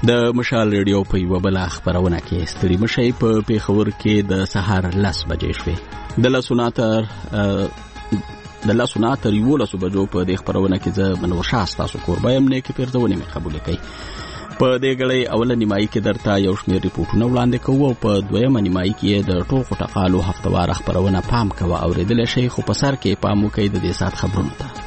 د مشال ریډیو په یو بل خبرونه کې ستړي مشي په پیښور کې د سهار 10 بجې شوې د لاسونه تر 11 بجو په د خبرونه کې زه منور شاه تاسو کوربایم نه کې پیرځونه مې قبول کړي په دې غړې اوله نیمایي کې درته یو شمېر ریپورتونه وړاندې کوو او په دویمه نیمایي کې د ټوکو ټقالو هفتوار خبرونه پام کوه اوریدل شي خو په سر کې پام وکړئ د دې سات خبرونو ته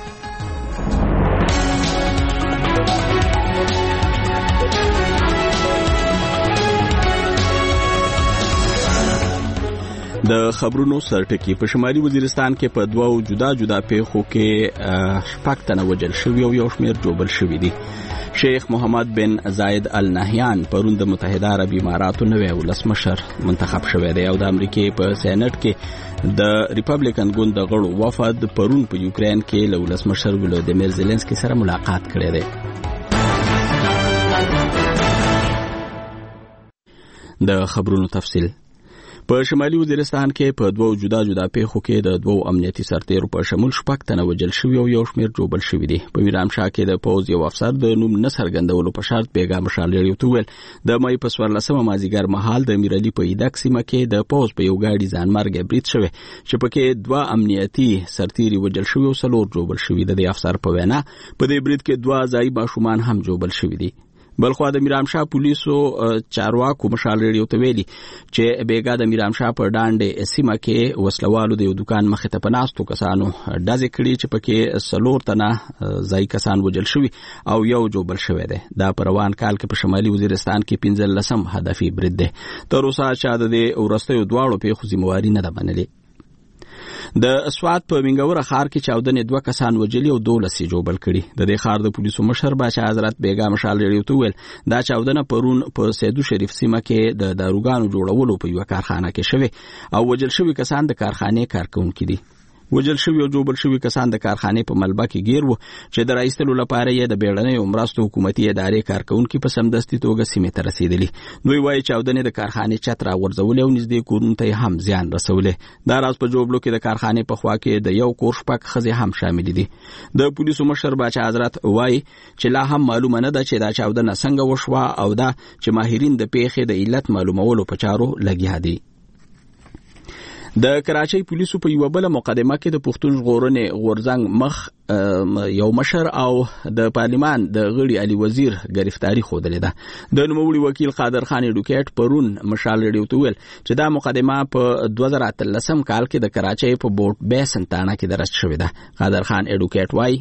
د خبرونو سرټکی په شمالي وزیرستان کې په دوو جدا جدا پیښو کې شپږ تنه وژل شوي او یو شمېر جوړل شوي دي. شیخ محمد بن زاید ال نهیان پرون د متحده عرب اماراتو نوی ولسمشر منتخب شوی دی او د امریکای په سېنات کې د ریپبلیکن ګوند د غړو وفد پرون په یوکرين کې له ولسمشر ولودیمیر زيلنسکي سره ملاقات کړی دی. د خبرونو تفصیل په شمالي وزیرستان کې په دوو جدا جدا پیښو کې د دوو امنیتي سرتیرو په شمول شپږ تنه وژل شوي او یو شمېر جوړل شوي دي. په میرامشاه کې د پوز یو افسر د نوم نه څرګندولو په شرط بیګا مشال ریډیو ویل د مې په 14 مازیګر مهال د میرالي په ایدک سیمه کې د پوز په یو گاډي ځانمرګ برید شوی چې پکې دوه امنیتي سرتیري وژل شوي او څلور جوړل شوي دي. د افسر په وینا په دې برید کې دوه ځای ماشومان هم جوړل شوي دي. بلخو د میرامشاه پولیسو چارواکو مشال ریډیو ته ویلي چې بیګا د میرامشاه په ډانډې سیمه کې وسلوالو د یو دکان مخې ته پناستو کسانو ډزې کړي چې پکې څلور تنه ځای کسان وژل شوي او یو جوړل شوی دی. دا په روان کال کې په شمالي وزیرستان کې 15 هدفي برید دی. تر اوسه چې د ورستیو دواړو پیښو ذمہواری نه ده منلې. د اسوات په منګوره ښار کې چاودنې دوه کسان وژلي او 12 جوړل کړي. د دې ښار د پولیسو مشر باچا حضرت بیګا مشال ریډیو ته ویل دا چاودنه پرون په سیدو شریف سیمه کې د داروګانو جوړولو په یو کارخانه کې شوه او وژل شوی کسان د کارخانې کارکونکي دي. وژل شوی او جوړل شوی کسان د کارخانې په ملبه کې گیر وو چې د رئیسلو لپاره یې د بیړنۍ عمرستو حکومتي ادارې کارکونکي په سمدستي توګه سیمه ته رسیدلی. دوی وایي چې چاودنې د کارخانې چتر غورځول او نږدې کورونو ته هم زیان رسولې. دا راز په جوړبلو کې د کارخانې په خوا کې د یو کور شپږ ښځې هم شامل دي. د پولیسو مشر باچا حضرت وایي چې لا هم معلومه نه ده چې دا چاودنه څنګه وشوه او دا چې ماهرین د پیښې د علت معلومولو په چارو لګیا دي. د کراچۍ پولیسو په یو بل مقدمه کې د پښتون ژغورنې غورځنګ مخ یو مشر او د پارلمان د غړي علي وزیر گرفتاری خوده ده. د نوموړي وکیل قادر خان اډوکیټ پرون مشال ریډیو ته ویل چې دا مقدمه په 2013 کال کې د کراچۍ په بورډ بیسن تاڼه کې درج شوې ده. قادر خان اډوکیټ وایي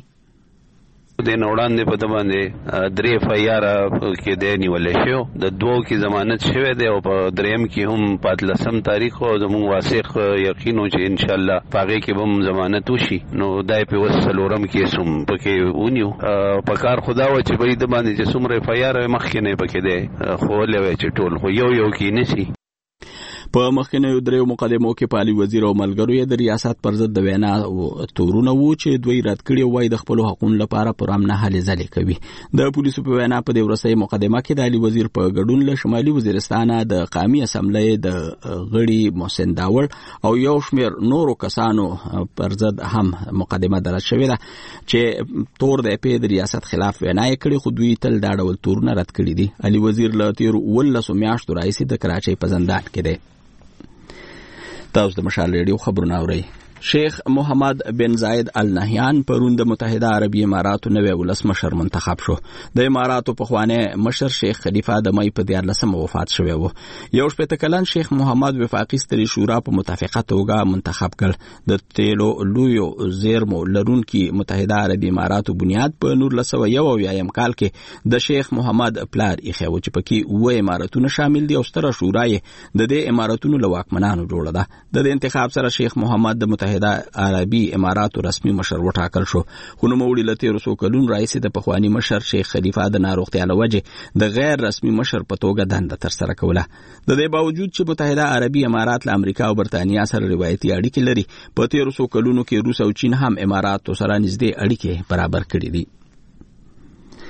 د نوړاندې په دباندې درې فیار کې د نیولې شو د دوو کې ضمانت شوه دی او په دریم کې هم 15 تاریخ او زموږ واسق یقینو چې ان شاء الله پاګه کې هم ضمانت وشي. نو دای په وسلورم کې سم پکې ونیو په کار خدا و چې به د باندې چې څومره فیار مخکې نه پکې دی خو لوي چې ټول خو یو کې نشي. په مخکنیو دریو مقدمو کې پالي وزیر او ملګرو یې د ریاست پر ضد د وینا تورونه وو چې دوی رد کړي وای د خپل حقوقو لپاره پرامنه هلې ځلې کوي. د پولیسو په وینا په دې ورسې مقدمه کې د علي وزیر په ګډون له شمالي وزیرستان د قومي اسمبلی د غړي محسن داور او یو شمېر نورو کسانو پر ضد هم مقدمه درج شوې ده چې تور د په ریاست خلاف وینا یې کړې خو دوی تل دا ډول تورونه رد کړي دي. علي وزیر له تیر 19 میاشتو راځي د کراچۍ په زندان کې دی. تاسو د مشال ریډیو خبرونه اورئ. شیخ محمد بن زاید ال نهیان پرون د متحده عربی اماراتو نوی ولسمشر منتخب شو. د اماراتو پخوانی مشر شیخ خلیفہ د مې په 14 وفات شوی و. یو شپږ کلن شیخ محمد وفاقي ستري شورا په متفقه توګه منتخب کړ. د تیلو لویو زیرمو لرونکي متحده عربی اماراتو بنیاد په 1901 کال کې د شیخ محمد پلار ایخه و چې پکې و اماراتونه شامل دي او ستره شورا یې د دې اماراتونو له واکمنانو جوړه ده. د انتخاب سره شیخ محمد د متحده عربی اماراتو رسمي مشر وټاکل شو. خو نوموړي له 13 کلونو راځي د پخوانی مشر شیخ خلیفہ د ناروغتیا له وجې د غیر رسمي مشر په توګه دنده تر سره کوله. د دې باوجود چې متحده عربی امارات له امریکا او برتانیا سره روایتي اړیکې لري په 13 کلونو کې روس او چین هم اماراتو سره نږدې اړیکې برابر کړې دي.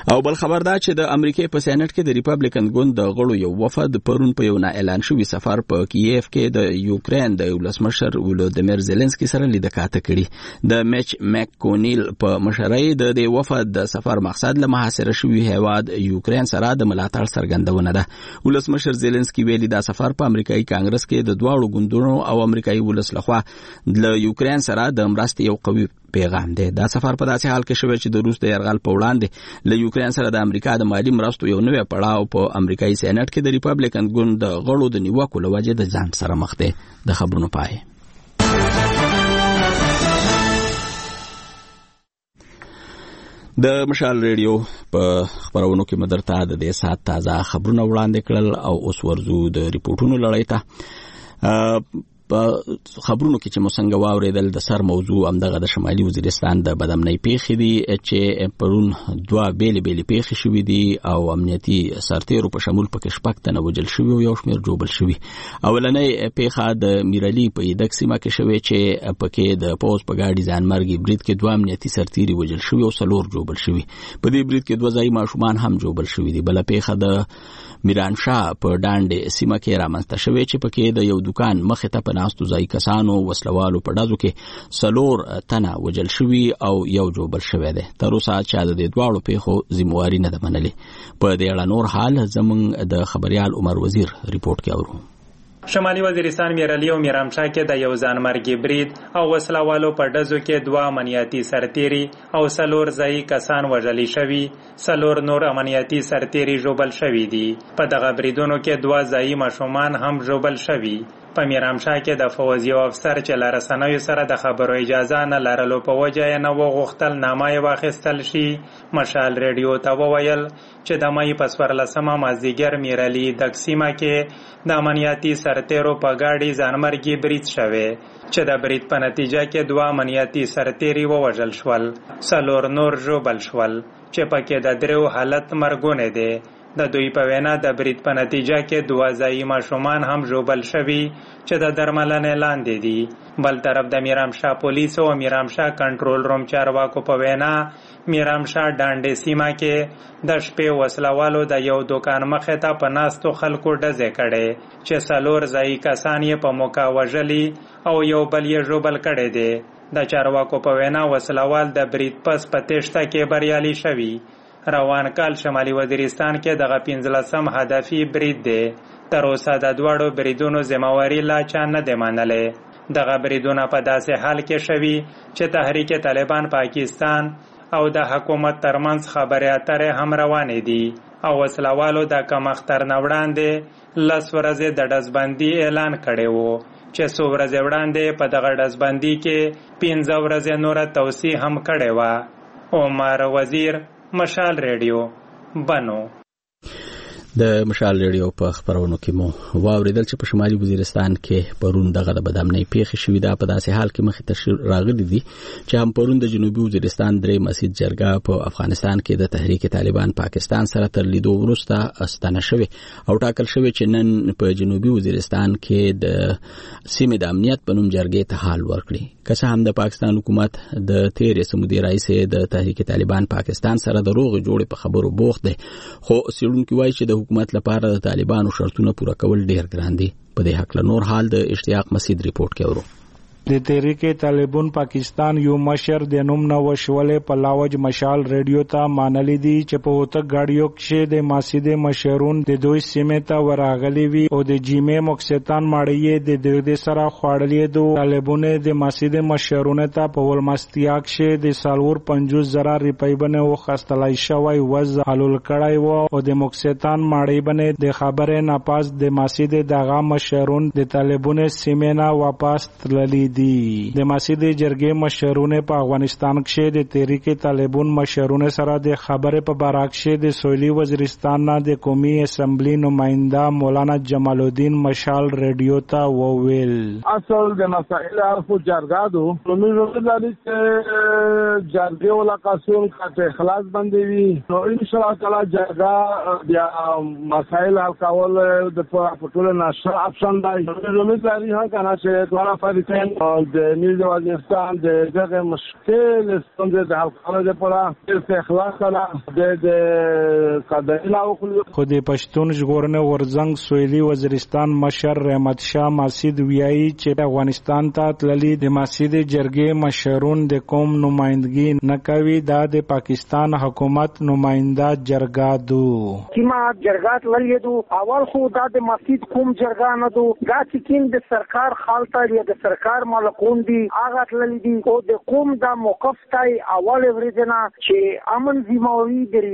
او بل خبر دا چې د امریکای په سېنات کې د ریپبلیکن ګوند د غړو یو وفد پرون په یو نه اعلان شوی سفر په کیف کې د یوکرين د ولسمشر ولودیمیر زيلنسکي سره لیدکاته کړي. د میچ مکونیل په مشرۍ د دې وفد د سفر مقصد له محاصره شوی هیواد یوکرين سره د ملاتړ څرګندونه ده. ولسمشر زيلنسکي ویلي دا سفر په امریکایي کانګرس کې د دواړو ګوندونو او امریکایي ولس لخوا د یوکرين سره د مرستې یو قوي پیغام دی. دا سفر په داسې حال کې شوی چې د روس د یرغل په وړاندې له یوکرين سره د امریکا د مالی مرستو یو نوې پړاو په امریکایي سېنات کې د ریپبلیکن ګوند د غړو د نیوکو له وجې د ځان سره مخ دی. د خبرونو پای. د مشال ریډیو په خبرونو کې مدرته د دې سات تازه خبرونه وړاندې کړل او اوس ورزو د ریپورتونو لړۍ ته. په خبرونو کې چې موږ واوریدل د سر موضوع همدغه د شمالي وزیرستان د بدامنۍ پیښې دي چې پرون دوه بیلې پیښې شوې دي او امنیتي سرتیرو په شمول پکې شپږ تنه وژل شوي او یو شمېر جوړل شوي. اولنۍ پیښه د میرالي په یدک سیمه کې شوې چې پکې د پوز په ګاډي ځانمرګي برید کې دوه امنیتي سرتیري وژل شوي او څلور جوړل شوي. په دې برید کې دوه ځایي ماشومان هم جوړل شوي دي. بل پیښه د میرانشاه په ډانډې سیمه کې رامنځته شوې چې پکې د یو دکان مخې ته په ناستو ځای کسانو وسلوالو په ډزو کې څلور تنه وژل شوي او یو جوړل شوی دی. تر اوسه چا د دې دواړو پیښو ذمہواري نه ده منلې. په دې اړه نور حال زموږ د خبريال عمر وزیر ریپورت کې اورو. شمالي وزیرستان میرالی او میرامشاه کې د یو ځانمرګي برید او وسلوالو په ډزو کې دوه امنیتي سرتیري او څلور ځایي کسان وژل شوي، څلور نور امنیتي سرتیري ژوبل شوي دي. په دغه بریدونو کې دوه ځایي ماشومان هم ژوبل شوي. په میرامشاه کې د فوجي افسر چې له رسنیو سره د خبرو اجازه نه لرلو په وجه یې نه وغوښتل نامه یې واخیستل شي. مشال ریډیو ته وویل چې د مې په 14مه مازدیګر میرالی د سیمه کې د امنیتي سرتیرو په ګاډي ځانمرګي برید شوی چې د برید په نتیجه کې دوه امنیتي سرتیري ووژل شول، څلور نور ژوبل شول چې پکې د دریو حالت مرګونه دي. د دوی په وینا د برید په نتیجه کې دوه ځایي ماشومان هم ژوبل شوي چې د درملنې لاندې دي. بل طرف د میرامشاه پولیسو او میرامشاه کنټرول روم چارواکو په وینا میرامشاه ډانډې سیمه کې د شپې وسلوالو د یو دکان مخې ته په ناستو خلکو ډزې کړې چې څلور ځایي کسان یې په موقع وژلي او یو بل یې ژوبل کړی دی. د چارواکو په وینا وسلوال د برید پس په تېښته کې بریالي شوي. روان کال شمالي وزیرستان کې دغه 15م هدفي برید دی. تر اوسه د دواړو بریدونو ذمہواري لا چا نه دی منلې. دغه بریدونه په داسې حال کې شوي چې تحریک طالبان پاکستان او د حکومت ترمنځ خبرې اترې هم روانې دي او وسلوالو د کمښت تر نه وړاندې 10 ورځې د ډزبندي اعلان کړی و چې څو ورځې وړاندې په دغه ډزبندي کې 15 ورځې نوره توسیع هم کړې وه. عمر وزیر، مشال ریډیو، بنو. د مشال ریډیو په خبرونو کې مو واوریدل چې په شمالي وزیرستان کې پرون دغه د بدامنۍ پیښې شوې ده. په داسې حال کې مخې ته راغلي دي چې هم پرون د جنوبي وزیرستان درې مسجد جرګه په افغانستان کې د تحریک طالبان پاکستان سره تر لیدو وروسته استانه شوی او ټاکل شوی چې نن په جنوبي وزیرستان کې د سیمې د امنیت په نوم جرګې ته حال ورکړي. که څه هم د پاکستان حکومت د تیرې سمودي رئیس د تحریک طالبان پاکستان سره د روغ جوړې په خبرو بوخت دی، خو څېړونکي وایي چې د حکومت لپاره د طالبانو شرطونه پوره کول ډیر ګران دي. په دې حق له نور حال د اشتیاق مسعود ریپورت کې اورو. د تحریک طالبان پاکستان یو مشر د نوم نو وشولې په لاوج مشال ریډیو ته مانلې دي چې په وته گاډیو کې د مسجد مشرون د دوی سیمه ته ورغلي وي او د جیمه مقصدان ماړی د سره خواړلې دو طالبان د مسجد مشرون ته په ولمستیا کې د سالور 50,000 روپۍ باندې وخستلای شوی وز حلول کړای وو او د مقصدان ماړی باندې د خبره نه پاس د مسجد دغه مشرون د طالبان سیمه نه واپس تللی د مسجد جرګې مشرونه په افغانستان کې د تحریک طالبان مشرونه سره د خبره په باره کې د سویلي وزیرستان نه د قومي اسمبلی نماینده مولانا جمال الدین مشال ریډیو ته وویل اصل د مسائل خو جرګه دو موږ لري چې جرګې ولا قانون کا اخلاص باندې وي نو ان شاء الله تعالی جرګه بیا مسائل حل کول د ټول نشه اپشن دی موږ لري ها کنه چې دوه فرقین د نیز وزیرستان د دغه مشکل ستونزې د حل کولو لپاره د اخلاص سره د قضایي لاوخلو خو د پښتون ژغورنې غورځنګ سویلي وزیرستان مشر رحمت شاه ماسید ویایي چې افغانستان ته تللي د ماسید جرګې مشرون د قوم نمائندګي نه کوي دا د پاکستان حکومت نماینده جرګه دو کیما جرګات ولیدو اول خو دا د مسجد کوم جرګه نه دو دا چې کین د سرکار خالته یا د سرکار مالکون دي هغه تللی دي او د قوم دا موقف تای اول ورځنا چې امن ذمہواری د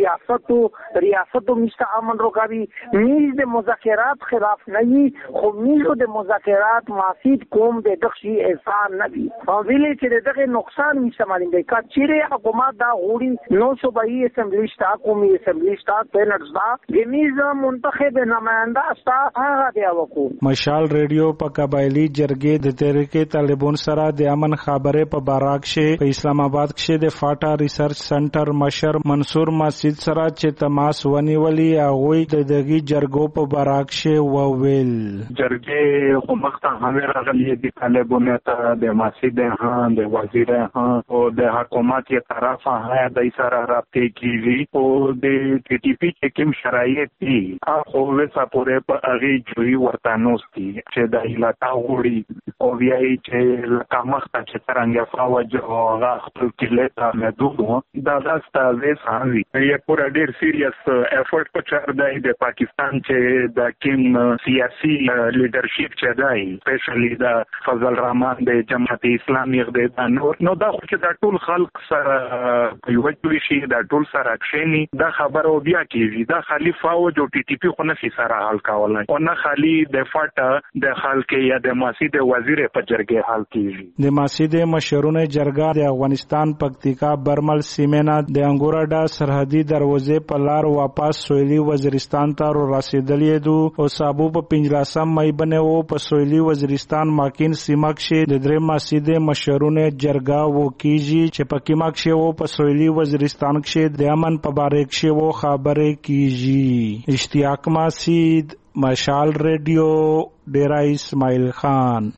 ریاستو مشته امن روکاوي میز د مذاکرات خلاف نه وي خو میز د مذاکرات مسجد کوم د دخشي احسان نه وي او ویلې چې دغه نقصان نشه مالنده کا چیرې حکومت دا غوړي نو صوبایي اسمبلی شتا قومي اسمبلی شتا پینټس دا ګمیز منتخب نماینده شتا هغه دی وکړو مشال ریډیو په قبایلی جرګې د تحریک طالبان سره د امن خبره په باراک شه په اسلام آباد کې د فاټا ریسرچ سنټر مشر منصور مسجد سره چې تماس ونیولي هغه د دغه جرګو په باراک شه وویل جرګې خو مخته همې راغلي دي طالبان ته د مسجد ها د وزیر ها او د حکومت یې طرفه ها د سره رابطه کیږي او د ټي ټي پی کې کوم شرایط دي هغه وسه پورې په هغه جوړي ورته نوستي چې د علاقه وړي او ویایي چې لکه مخته چې څنګه فوج او هغه خپل کلیته محدود دا ستاسو سامي یې پورا ډیر سیریس افورت په چار دی د پاکستان چې د کوم سیاسي لیډرشپ چې دی سپیشلی د فضل الرحمن د جماعت اسلامي د نو دا خو چې د ټول خلک سره یو ځای شي د ټول سره اکشنی دا خبر او بیا کیږي دا خالی فوج او ټي ټي پی خو نه سره حل کولای او نه خالی د فاټا د خلک یا د مسجد وزیر په جرګه حل کیږي د مسجد مشرونه جرګه د افغانستان پکتیکا برمل سیمنا د انګوراډا سرحدي دروازې په لار واپس سویلي وزیرستان ته رسیدلې دو او صابو په 15 مې باندې او په سویلي وزیرستان ماکین سیمه کې د درې مسجد مشرونه جرګه وکیږي چې په کیما کې او په سویلي وزیرستان کې د امن په باره کې وو خبره کیږي اشتیاق مسجد مشال ریډیو ډیرا اسماعیل خان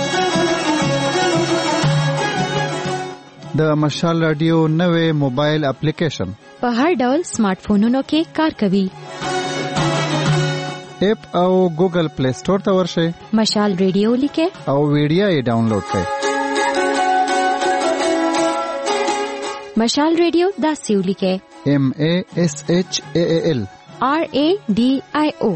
د مشال رادیو نوې موبایل اپلیکیشن په هر ډول سمارټ فونونو کې کار کوي اپ او ګوګل پلی سٹور ته ورشئ مشال ریډیو لیکه او ویډیو یې ډاونلوډ کړئ مشال ریډیو دا سیو لیکه MASHAAL RADIO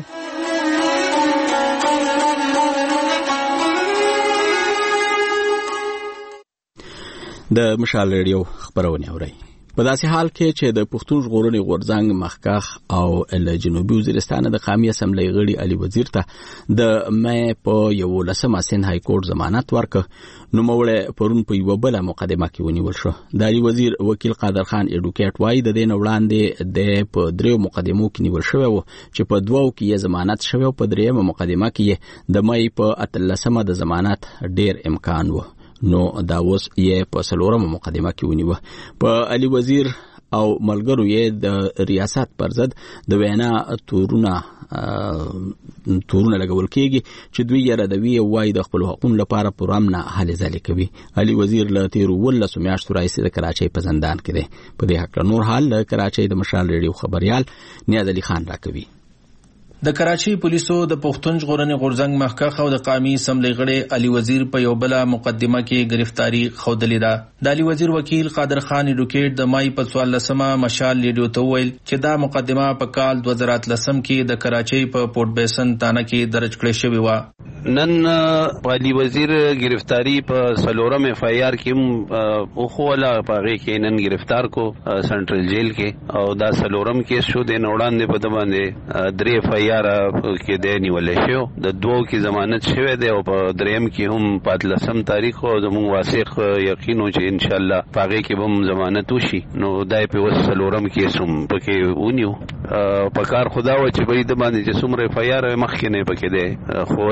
د مشال ریډیو خبرونه اوري په داسې حال کې چې د پښتون ژغورنې غورځنګ مخکخ او له جنوبي وزیرستان د قومي اسمبلی غړي علي وزیر ته د مې په 11 سین های کورټ ضمانت ورکړ نو موړه پرون په یو بل مقدمه کې ونیول شو د علي وزیر وکیل قادر خان اډوکیټ وای د دین وړاندې د په دریو مقدمو کې نیول شو چې په دوو کې ضمانت شوی په دریمه مقدمه کې د مې په 13مه د ضمانت ډیر امکان و نو دا اوس یې په سلورمه مقدمه کې ونیو په علي وزیر او ملګرو یې د ریاست پر ضد د وینا تورونه لګول کېږي چې دوی یې ردوي وای د خپل حقوقو لپاره پروګرام نه هلې ځلې کوي علي وزیر له تیر ولس میاشتو راځي د کراچۍ په زندان کې دی په دې حق نور حال د کراچۍ د مشال ریډیو خبريال نیاز علي خان راکوي د کراچۍ پولیسو د پښتون ژغورنې غورځنګ مخکخ او د قومي اسمبلی غړي علي وزیر په یو بل مقدمه کې گرفتاری خوندلې ده د علي وزیر وکیل قادر خان اډوکیټ د مای په 14مه مشال ریډیو ته ویل چې دا مقدمه په کال 2013 کې د کراچۍ په پورټ بیسن تانه کې درج کړې شوې و نن علي وزیر گرفتاری په سلورم اف آی آر کې او خوله پاره کې نن گرفتار کو سنټرل جیل کې او دا سلورم کې شو د نوړاندې په دمانه درې اف آی آر کې د نیولې شو د دوو کې ضمانت شوه دی او په دریم کې هم 15 تاریخ او زموږ واسق یقینو چې ان شاء الله پاره کې هم ضمانت وشي نو دای په وسلورم کې سم پکې ونیو په کار خدا و چې به د باندې چې څومره اف آی آر مخکې نه پکې دی خو لوي چې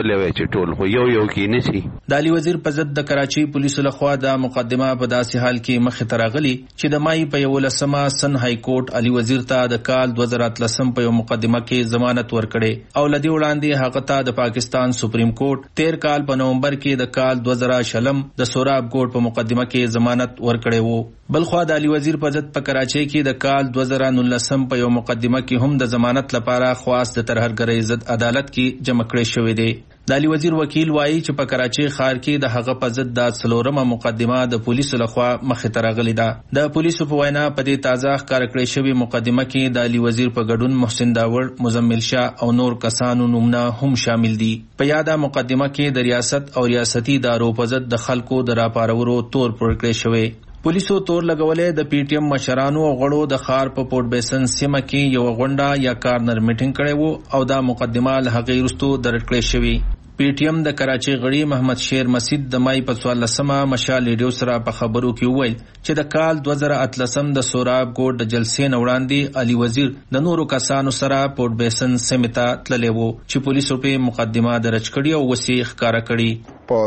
چې ټول خو یو کې نشي. د علي وزیر په ضد د کراچي پولیسو لخوا د مقدمه په داسې حال کې مخې ته راغلي چې د مای په 11مه سن های کورټ علي وزیر ته د کال 2013 په یو مقدمه کې ضمانت ورکړي او لدی وړاندې هغه ته د پاکستان سپریم کورټ 13 کال په نومبر کې د کال 2000 د سوراب کورټ په مقدمه کې ضمانت ورکړي وو. بلخوا د علي وزیر په ضد په کراچي کې د کال 2019 په یو مقدمه کې هم د ضمانت لپاره خواست د ترهګرۍ ضد عدالت کې جمع کړی شوی دی. د علي وزیر وکیل وایي چې په کراچي ښار کې د هغه په ضد د 4مه مقدمه د پولیسو لخوا مخې ته راغلې ده. د پولیسو په وینا په دې تازه ښکار کړی شوی مقدمه کې د علي وزیر په ګډون محسن داوړ، مزمل شاه او نور کسانو نومونه هم شامل دي. په یاده مقدمه کې د ریاست او ریاستي ادارو په ضد د خلکو د راپارولو تور پورې کړی شوی. پولیسو تور لګولې د پی ټی ایم مشرانو او غړو د ښار په پورټ بیسن سیمه کې یو غونډه یا کارنر میټینګ کړی وو او دا مقدمه له هغې وروسته درج کړې شوې. پی ټی ایم د کراچي غړي محمد شیر مسید د مای په 14مه مشال ریډیو سره په خبرو کې وویل چې د کال 2013 د سوراب کورټ د جلسې نه وړاندې علي وزیر د نورو کسانو سره پورټ بیسن سیمه ته تللی وو چې پولیسو په مقدمه درج کړي او وسیع ښکاره کړي. په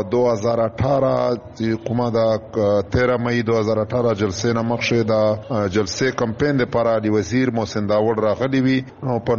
2018 کومه د 13 مئی 2018 جلسې نه مخکې د جلسې کمپاین لپاره علي وزیر محسن داوړ راغلی وی او په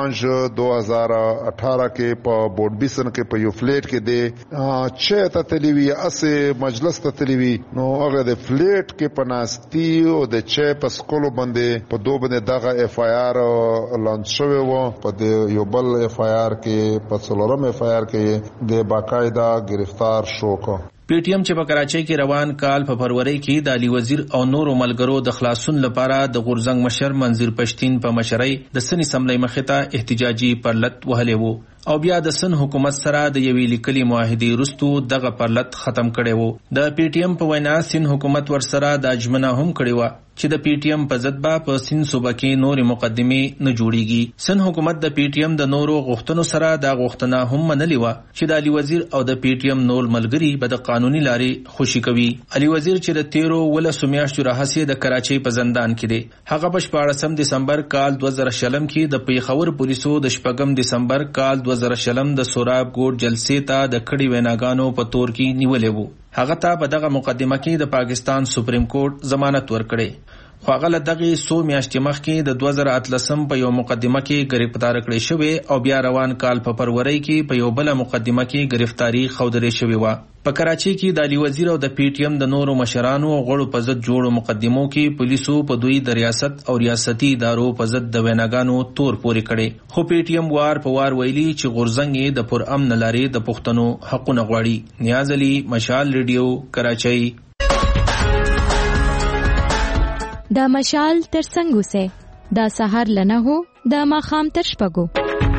9/5/2018 کې په بورډ بیسن کې په یو فلیټ کې د چې ته تلوي اسه مجلس ته تلوي نو هغه د فلیټ کې پناستي او د چې په سکولو باندې په دوه باندې دغه اف آی آر لانچ شوی وو. په یو بل اف آی آر کې په څلورم اف آی آر کې د باقاعده گرفتار شو کو. پی ټی ایم چې په کراچۍ کې روان کال په فروری کې د علي وزیر او نورو ملګرو د خلاصون لپاره د غورزنګ مشر منظور پښتين په مشرۍ د سن اسمبلی مخې ته احتجاجي پرلط وهلی وو او بیا د سن حکومت سره د یوې لیکلي معاهدې وروسته دغه پرلط ختم کړی وو. د پی ټی ایم په وینا سن حکومت ورسره د اجمنه هم کړی و چې د پی ټی ایم په ضد به په سن صوبه کې نورې مقدمې نه جوړیږي. سن حکومت د پی ټی ایم د نورو غوښتنو سره دا غوښتنه هم منلې وه چې د علي وزیر او د پی ټی ایم نور ملګري به د قانوني لارې خوشي کوي. علي وزیر چې د 13 میاشتو راهیسې د کراچۍ په زندان کې دی، هغه په 14 دسمبر کال 2000 کې د پیښور پولیسو د 4 دسمبر کال 2000 د سوراب کورټ جلسې ته د کړي ویناګانو په تور کې نیولې وو. هغه ته په دغه مقدمه کې د پاکستان سپریم کورټ ضمانت ورکړي خو هغه له دغه 100 میاشتې مخکې د 2013 په یو مقدمه کې گرفتار کړی شوی او بیا روان کال په فروری کې په یو بل مقدمه کې گرفتاری خوندري شوی و. په کراچۍ کې د علي وزیر او د پی ټی ایم د نورو مشرانو او غړو په ضد جوړو مقدمو کې پولیسو په دوی د ریاست او ریاستي ادارو په ضد د ویناګانو تور پورې کړي خو پی ټی ایم وار په وار ویلي چې غورزنګ د پر امن لارې د پښتنو حقونه غواړي. نیاز علي، مشال ریډیو، کراچۍ. دا مشال تر څنګه سه دا سحر لنه هو دا ماخام تر شپګو.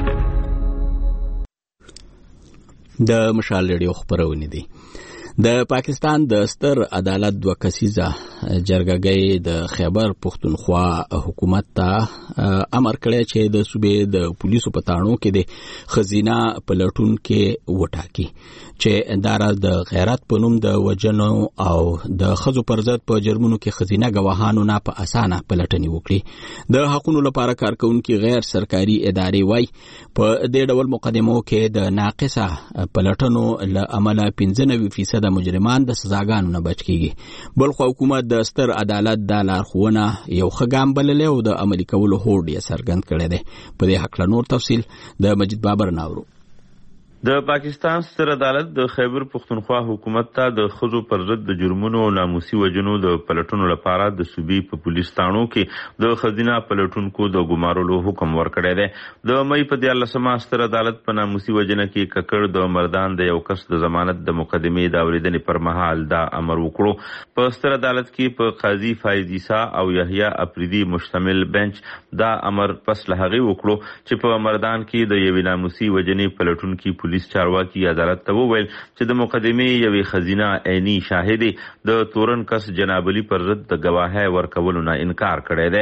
د مشال ریډیو خبرونه دي. د پاکستان د ستر عدالت 2 کسیزه جرګه د خیبر پختونخوا حکومت ته امر کړی چې د صوبې د پولیسو په تاڼو کې د خزینه پلټون کې وټاکي چې داراز د غیرت په نوم د وجنو او د خزو پر ضد په جرمونو کې خزینه گواهانو نه په اسانه پلټنې وکړي. د حقوقو لپاره کارکونکو غیر سرکاري ادارې وای په دې ډول مقدمو کې د ناقصه پلټنو له امله 95% مجرمان د سزاګانو نه بچ کیږي. بلخو حکومت د ستر عدالت د لارښوونه یو ښه ګام بللی او د عملي کولو هوډ یې څرګند کړی دی. په دې هکله نور تفصیل د مجید بابر ناورو. د پاکستان ستر عدالت د خیبر پختونخوا حکومت ته د خزو پر ضد د جرمونو او ناموسي وجنو د پلټونو لپاره د صوبې په پولیس تاڼو کې د خزینه پلټونکو د ګمارلو حکم ورکړی دی. د مئی په 14 ستر عدالت په ناموسي وجنه کې ککړ د مردان د یو کس د ضمانت د مقدمې د اوریدنې پر مهال دا امر وکړو. په ستر عدالت کې په قاضي فایز عیسی او یحیی افریدی مشتمل بنچ دا امر پس له هغې وکړو چې په مردان کې د یوې ناموسي وجنې پلټونکي پولیس چارواکي عدالت ته وویل چې د مقدمې یوې خزینه عیني شاهد د تورن کس جناب علي پر ضد د گواهی ورکولو نه انکار کړی دی.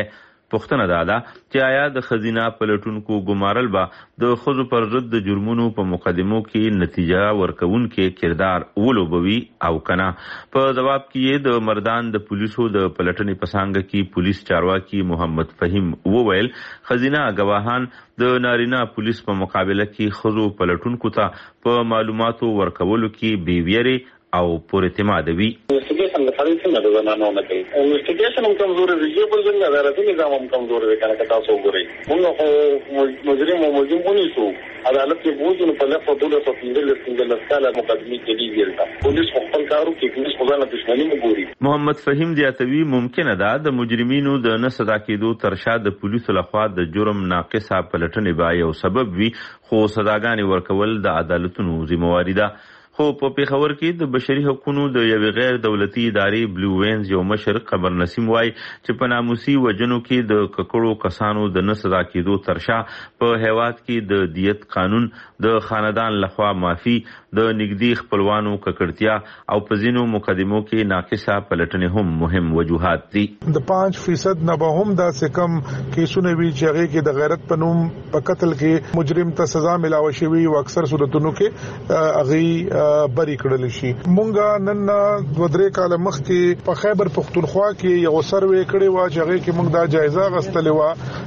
پوښتنه ده چې آیا د خزینه پلټونکو ګمارل به د ښځو پر ضد د جرمونو په مقدمو کې نتیجه ورکوونکي کردار ولوبوي او کنه. په جواب کې د مردان د پولیسو د پلټنې په څانګه کې پولیس چارواکي محمد فهیم وویل خزینه ګواهان د نارینه پولیس په مقابله کې ښځو پلټونکو ته په معلوماتو ورکولو کې بې ویرې او پر اعتماد وي. انویسټیګیشن لپاره څنګه د زنانو نه کوي؟ انویسټیګیشن هم کمزورې دي، یو بل ځل عدالتي نظام هم کمزورې دی. کنه تاسو وګورئ موږ خو مجرم او ملزم ونیسو، عدالت کې بوزو په لفظ دوله څنګه کاله مقدمه کېږي ورته پولیس خپل کارو کې پولیس خو نه دښمنی وګوري. محمد فهیم زیاتوي ممکنه ده د مجرمینو د نه صدا کېدو ترشا د پولیسو لخوا د جرم ناقصه پلټنې به یو سبب وي، خو صداګانې ورکول د عدالتونو ذمہواري ده. خو په پیښور کې د بشري حقوقو د یوې غیر دولتي ادارې بلو وینز یو مشر قمر نسیم وای چې په ناموسي وجنو کې د ککړو کسانو د نه صدا کېدو ترشا په هیواد کې د دیت قانون د خاندان لخوا معافي د نږدې خپلوانو ککړتیا او په ځینو مقدمو کې ناقصه پلټنې هم مهم وجوهات دي. د 5% نه به هم دا سکم کیسونه وی چې هغه کې د غیرت پنوم په قتل کې مجرم ته سزا ملاوي شوی او اکثر صورتونو کې هغه بری کړل شي. مونږه نن 2-3 کال مخکې په خیبر پختونخوا کې یو سروې کړی و چې هغه کې مونږ دا جایزه غستلې و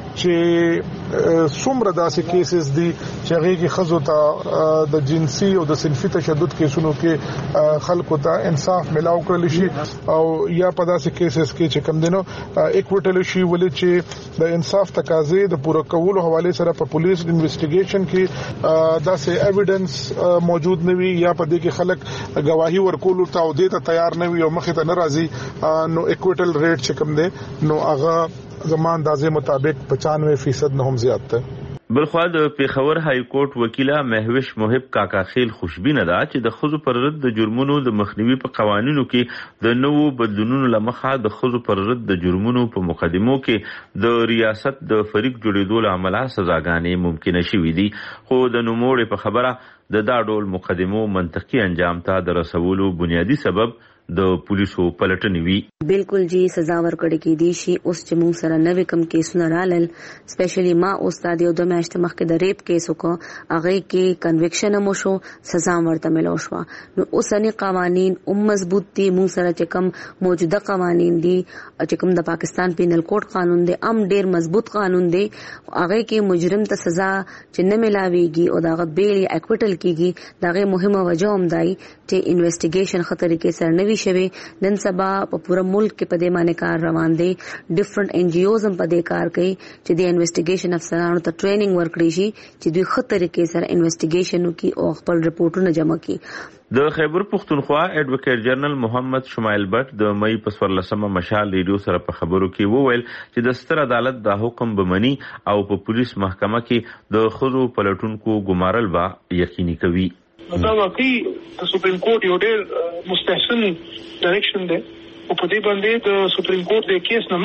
چې څومره داسې کیسز دي چې هغه کې خزو ته د جنسي او د صنفي تشدد کیسونو کې خلکو ته انصاف ملاو کړل شي او یا په داسې کیسز کې چې کم دینو اکوټل شي ولې چې د انصاف تقاضې د پوره کولو حواله سره په پولیس انویسټیګیشن کې داسې ایویډنس موجود نه وي یا په دې کې خلک گواهی ورکول ته او دې ته تیار نه وي او مخې ته ناراضي نو اکوټل ریټ چې کم دی نو هغه زمان اندازې مطابق 95% نه هم زیات ده. بلخوا د پیښور های کورټ وکیله مهوش محب کاکا خیل خوشبینه ده چې د خزو پر ضد د جرمونو د مخنیوي په قوانینو کې د نوو بدلونونو لمخه د خزو پر ضد د جرمونو په مقدمو کې د ریاست د فریق جوړېدو له امله سزاګانې ممکنه شوې دي، خو د نوموړې په خبره د دا ډول مقدمو منطقي انجام ته د رسولو بنیادی سبب د پولیسو پلټنې وی. بالکل جی سزا ورکړې کې دي شي. اوس چې موږ سره نوې کم کیسونه رالل سپیشلی ما استاد یو د میاشت مخکې د ریپ کیس وکړ هغه کې کنویکشن هم شو سزا ورته ملو شو. نو اوسنی قوانین مضبوط دي. موږ سره چې کم موجوده قوانین دي چې کوم د پاکستان پینل کوډ قانون دی ډیر مضبوط قانون دی. هغه کې مجرم ته سزا چې نه ملاويږي او داغه بیل اکوټل کیږي داغه مهمه وجه هم دی چې انویسټیګیشن خطر کې سره نوي شوی. نن سبا په پوره ملک کې په دې باندې کار روان دی. ډیفرنٹ ان جی اوز هم په دې کار کوي چې د انویسټیګیشن افسرانو ته ټریننګ ورکړي شي چې دوی خطر کې سره انویسټیګیشن وکړي او خپل رپورټونه جمع کړي. د خیبر پختونخوا ایڈوکیټ جنرال محمد شمایل بټ د مې په 14مه مشال ریډیو سره په خبرو کې وویل چې د ستر عدالت د حکم بمني او په پولیس محکمه کې د خزو پلټونکو ګمارل با یقیني کوي. دا واقعي د سپریم کورټ یو ډېر مستحسن ډایرکشن دی او په دې باندې د سپریم کورټ د کیس نه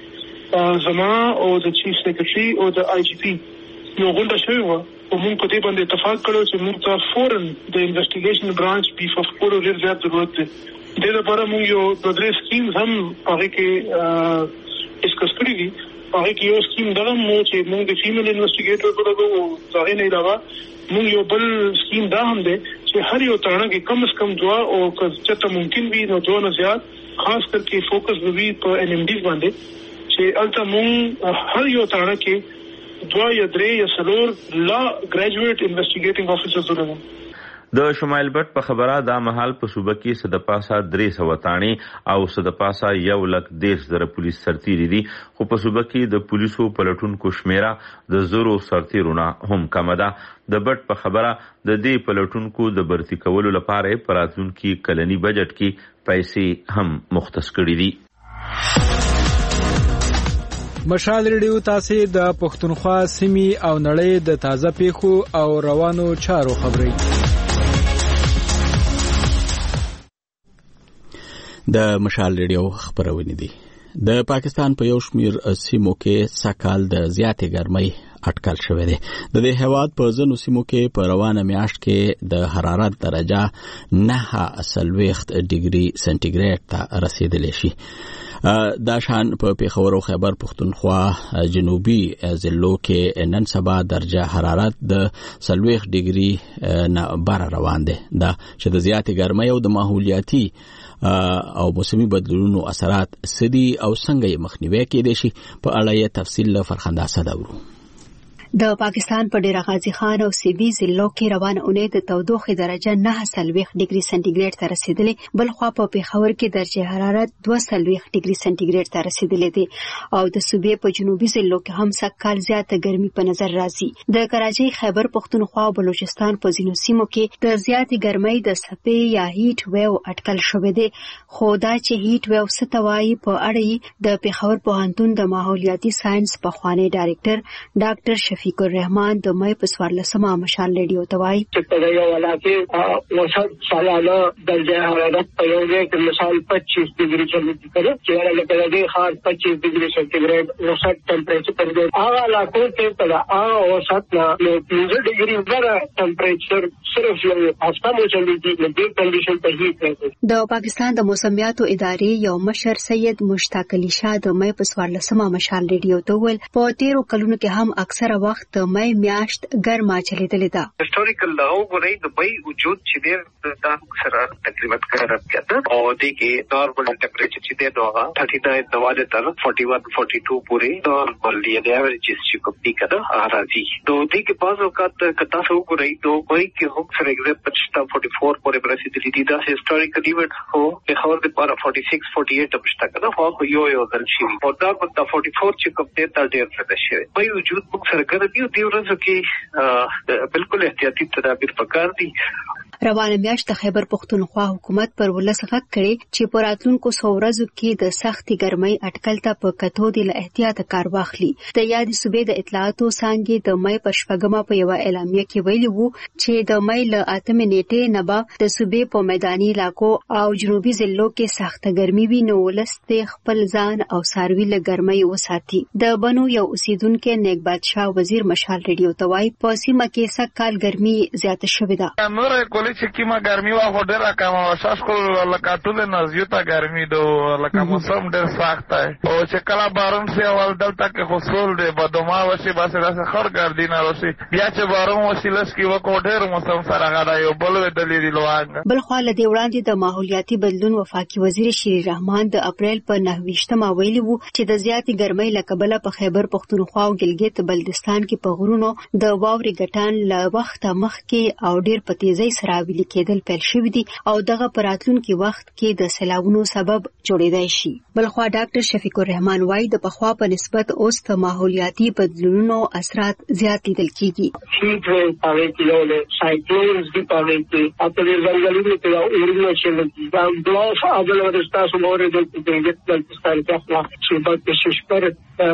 مخکې زما او د چیف سیکریټري او د آی جی پی یو غونډه شوې وه او موږ په دې باندې اتفاق کړو چې موږ ته فورن د انویسټیګیشن برانچ بیف اف کولو ډېر زیات ضرورت دی. دې لپاره موږ یو 2-3 سکیمز هم هغه کې ډسکس کړي دي. هغه کې یو سکیم دغه مو چې موږ د فیمیل انویسټیګیټر ورغو او هغه نه علاوه موږ یو بل سکیم دا هم دی چې هر یو تاړه کې کم از کم 2 او چې ممکن وي نو 2 نه زیات خاص کرکې فوکس وي په ان ام ډي باندې چې البته موږ هر یو تاړه کې 2 یا 3 یا 4 لا ګریجویټ انویسټیګیټینګ افیسرز ولرو. د شمایل بټ په خبره دا مهال په صوبه کې صد پاسه 300 تانی او صد پاسه 1,10,000 پولیس سرتیری دي، خو په صوبه کې د پولیسو پلټونکو شمیره د زرو سرتیرونه هم کم ده. د بټ په خبره د دې پلټونکو د برتی کولو لپاره په راتلونکي کلنی بجټ کې پیسې هم مختص کړي دي. مشال ریډیو تاسو د پښتونخوا سیمې او نړۍ د تازه پیښو او روانو چارو خبري. د مشال ریډیو خبرونه دي. د پاکستان په یو شمیر سیمو کې سکهال د زیاتې ګرمۍ اټکل شوی دی. د دې هیواد په ځینو سیمو کې په روانه میاشت کې د حرارت درجه 9.0 ډیګري سنټیګریډ ته رسیدلی شي. دا شان په پیښور او خیبر پښتونخوا جنوبي ضلعو کې نن سبا درجه حرارت د 40 ډیګري نه بار روان دی. دا چې د زیاتې ګرمۍ او د ماحولیاتي او موسمي بدلونونو اثرات سدي او څنګه یې مخنیوي کېدای شي په اړه یې تفصیل له فرخنده اسد اورو. د پاکستان په ډیر غازی خان او سیبي ضلعو کې روانه اونۍ د تودوخې درجه 9.0 ډیګري سنټیګریډ ته رسیدلې، بل خوا په پیښور کې درجه حرارت 2.0 ډیګري سنټیګریډ ته رسیدلې دي او د صوبې په جنوبي ضلعو کې هم سکهال زیاته ګرمي په نظر راځي. د کراچۍ، خیبر پښتونخوا او بلوچستان په ځینو سیمو کې د زیاتې ګرمۍ د څپې یا هیټ ویو اټکل شوی دی، خو دا چې هیټ ویو څه ته وایي په اړه د پیښور پوهنتون د ماحولیاتي ساينس پخوانی ډایرکټر ډاکټر شفیق الرحمن د مې په 14مه مشال ریډیو ته وایي چې په یو علاقې وسط سالانه درجه حرارت په یو ځای کې مثال 25 ډیګري سنټیګریډ چې لکه د خاص 25 ډیګري سنټیګریډ وسط ټمپریچر دی. هغه علاقو کې په هغه وسط نه 15 ډیګري غره ټمپریچر صرف یو هفته مو چلیږي. د دې کنډیشن ته هیټ دی. د پاکستان د موسمیاتو ادارې یو مشر سید مشتاق علي شاه د مې په 14مه مشال ریډیو ته ویل په 13 کلونو کې هم اکثره وخت د مې میاشت ګرمه چلیدلې ده. هیستوریکل لاو غوړي د مې وجود چې د سره تقریبا قرار کېده او د کې نورمال ټمپریچر چې د 39 نواله تر 41 42 پورې نورمال دی د ایوریج چې کوم دی کده راځي. نو د کې بعض اوقات کتا سو غوړي د مې کې هم فور ایگزامپل 44 پورې رسیدلې دي. دا هیستوریکل ایونت هو د خور د پر 46 48 پښتا کده خو یو ځل شي او دا په 44 چې کوم دی تر ډیر څه شي. مې وجود موږ سره ګرځي دی ورځو کې بالکل احتیاطي تدابیر پکار دي. روانه میاشت د خیبر پښتونخوا حکومت پر ولس غږ کړي چې په راتلونکو ورځو کې د سختي ګرمۍ اټکل ته په کتو د احتیاط کار واخلي. د یادې صوبې د اطلاعاتو څانګې د مې په شپږمه په یو اعلامیه کې ویلي وو چې د مې له 8 نیټې نه به د صوبې په میداني علاقو او جنوبي ضلعو کې سخته ګرمي وي، نو ولس خپل ځان او ساروي له ګرمۍ وساتي. د بنو یو اوسیدونکو نیک بادشاه وزیر مشال ریډیو ته وایي په سیمه کې سکهال ګرمي زیاته شوې ده. چې کیما ګرمي وا هډه راکمه واساس کول لکه ټول نزیوتا ګرمي دو لکه موسم ډېر سخت دی او چې کله بارون سي اول دلته کې خصول دی بدوما وشي باسه داسه خر ګردینه وشي بیا چې بارون وسیلس کې وکړ ډېر موسم سره غدا یو بل ودلې دی لوانګ. بل خو له دې وړاندې د ماحولیاتي بدلون وفاقي وزیر شیر رحمان د اپریل په 9مه ویلي وو چې د زیاتې ګرمۍ لکبله په خیبر پښتونخوا او ګلګت بلتستان کې په غرونو د واوري ګټان له وخت مخکې او ډېر په تیزی سره ویل کېدل پیل شوی دي او دغه پراتلونکو وخت کې د سیلابونو سبب جوړېدای شي. بل خو ډاکټر شفیق الرحمن وايي د پخوا په نسبت اوس د ماحولیاتي بدلونونو اثرات زیات لیدل کېږي. هیټ ویو پاره کې یو سایکلونز دی پاره کې اته ځنګلونو ته اورینه شي دا بلاف اول ورستا سموره د دې بلتستان کې خپل شوبات په شپره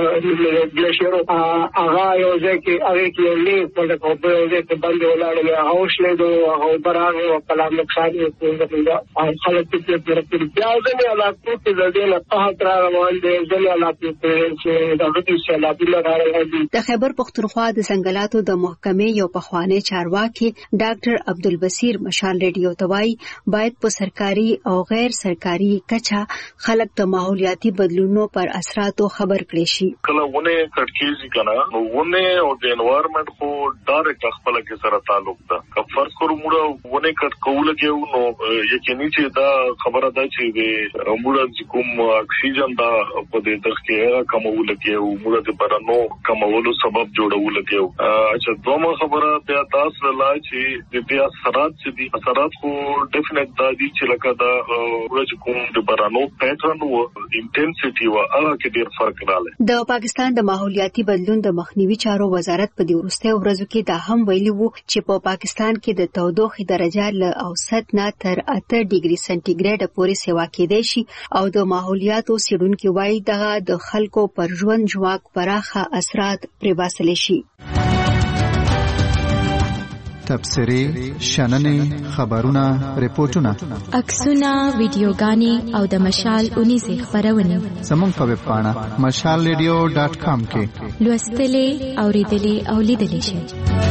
ګلیشیرو هغه یو ځکه هغه کې نه په دغه په یو ځکه باندې ولاړ هاوس له دوه برانه او کلام نقصان یې کوي دا خلک چې پرته بیا ځنه علاقو کې ځدې نه په تر روان دي ځنه علاقو چې د غوډي سیلابي لاره د خیبر پښتونخوا د ځنګلاتو د محکمې یو پخوانی چارواکي ډاکټر عبدالبصیر مشال ریډیو ته وایي باید په سرکاري او غیر سرکاري کچه خلک د ماحولیاتي بدلونونو پر اثراتو خبر کړي شي. کله ونه کټکیږي کنه ونه او د انوایرنمنت خو ډایرکټ خپل کې سره تعلق ده. کفر کومړه ونه کټ کوله کې نو یقیني چې دا خبره ده چې د موږ کوم اکسیجن دا په دې دغه کمول کې او موږ د برانو کمولو سبب جوړول کې. اچھا دومره خبره بیا تاسو لا چې د دې اثرات چې دي اثرات خو ډیفینټ دا دي چې لکه دا موږ کوم د برانو پیټرن او انټنسټي او هغه کې ډیر فرق راغلی. د پاکستان د ماحولیاتي بدلون د مخنیوي چارو وزارت په دې وروستي ورځو کې دا هم ویلي وو چې په پاکستان کې د تودوخې درجه له اوسط نه تر 8 ډیګري سنټیګریډ پورې سیوا کېدای شي او د ماحولیاتو څېړونکو وایي دغه د خلکو پر ژوند ژواک پراخه اثرات پرې باسلی شي. تبصرې شننې خبرونه ریپورتونه عکسونه ویډیوګانې او د مشال اونیزې خبرونه زموږ په ویب پاڼه mashalradio.com کې لوستلې اوریدلې او لیدلې شئ.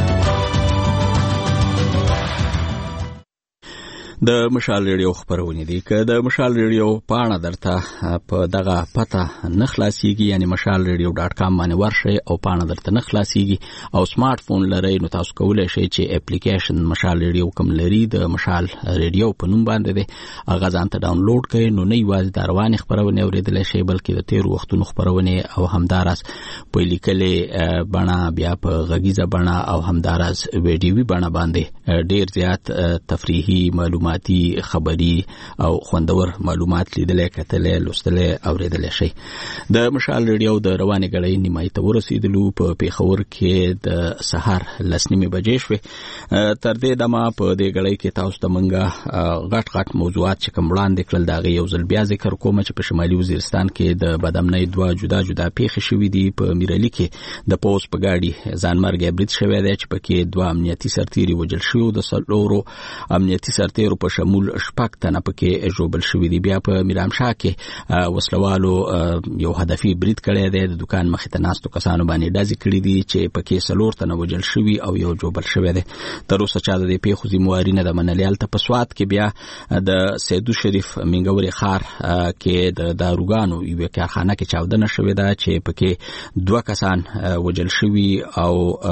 د مشال ریډیو خبرونه دي که د مشال ریډیو پاڼه درته په دغه پته نه خلاصيږي یعنی mashalradio.com باندې ورشئ او پاڼه درته نه خلاصيږي او سمارټ فون لرئ نو تاسو کولای شئ چې اپلیکیشن مشال ریډیو کوم لري د مشال ریډیو په نوم باندې دی هغه ځان ته ډاونلوډ کړئ نو نه یوازې د روانې خبرونه اوریدلای شئ بلکې د تیر وختونو خبرونه او همداراز په لیکلې بڼه بیا په غږیزه بڼه او همداراز ویډیوي بڼه باندې ډیر زیات تفریحي معلومات خبري او خوندور معلومات لیدلې کتلې لوستلې اوریدلې شي. د مشال ریډیو د روانې غړې نیمای ته ورسېدلو په پیښور کې د سحر 10:30 بجې شوې. تر دې دمه په دې غړې کې تاسو ته منګه غټ موضوعات چې کوم وړاندې کړل دا یو ځل بیا ذکر کوم چې په شمالي وزیرستان کې د بدامنۍ دوه جدا پیښې شوې دي. په میرالي کې د پوس په گاډي ځانمرګ برید شوی دی چې پکې دوه امنیتي سرتیري وژل شوی د سلورو امنیتي سرتیرو په شمول شپږ تنه پکې ژوبل شوی دي. بیا په میرامشاه کې وسلوالو یو هدفي برید کړی دی د دکان مخې ته ناستو کسانو باندې ډزې کړې دي چې پکې سلور تنه وژل شوی او یو ژوبل شوی دی. تر اوسه چا د پیښو ذمہواري نه د منلې. هلته په سوات کې بیا د سیدو شریف منګوري خار کې د داروګانو یو کارخانه کې چاودنه شوې ده چې پکې دوه کسان وژل شوی او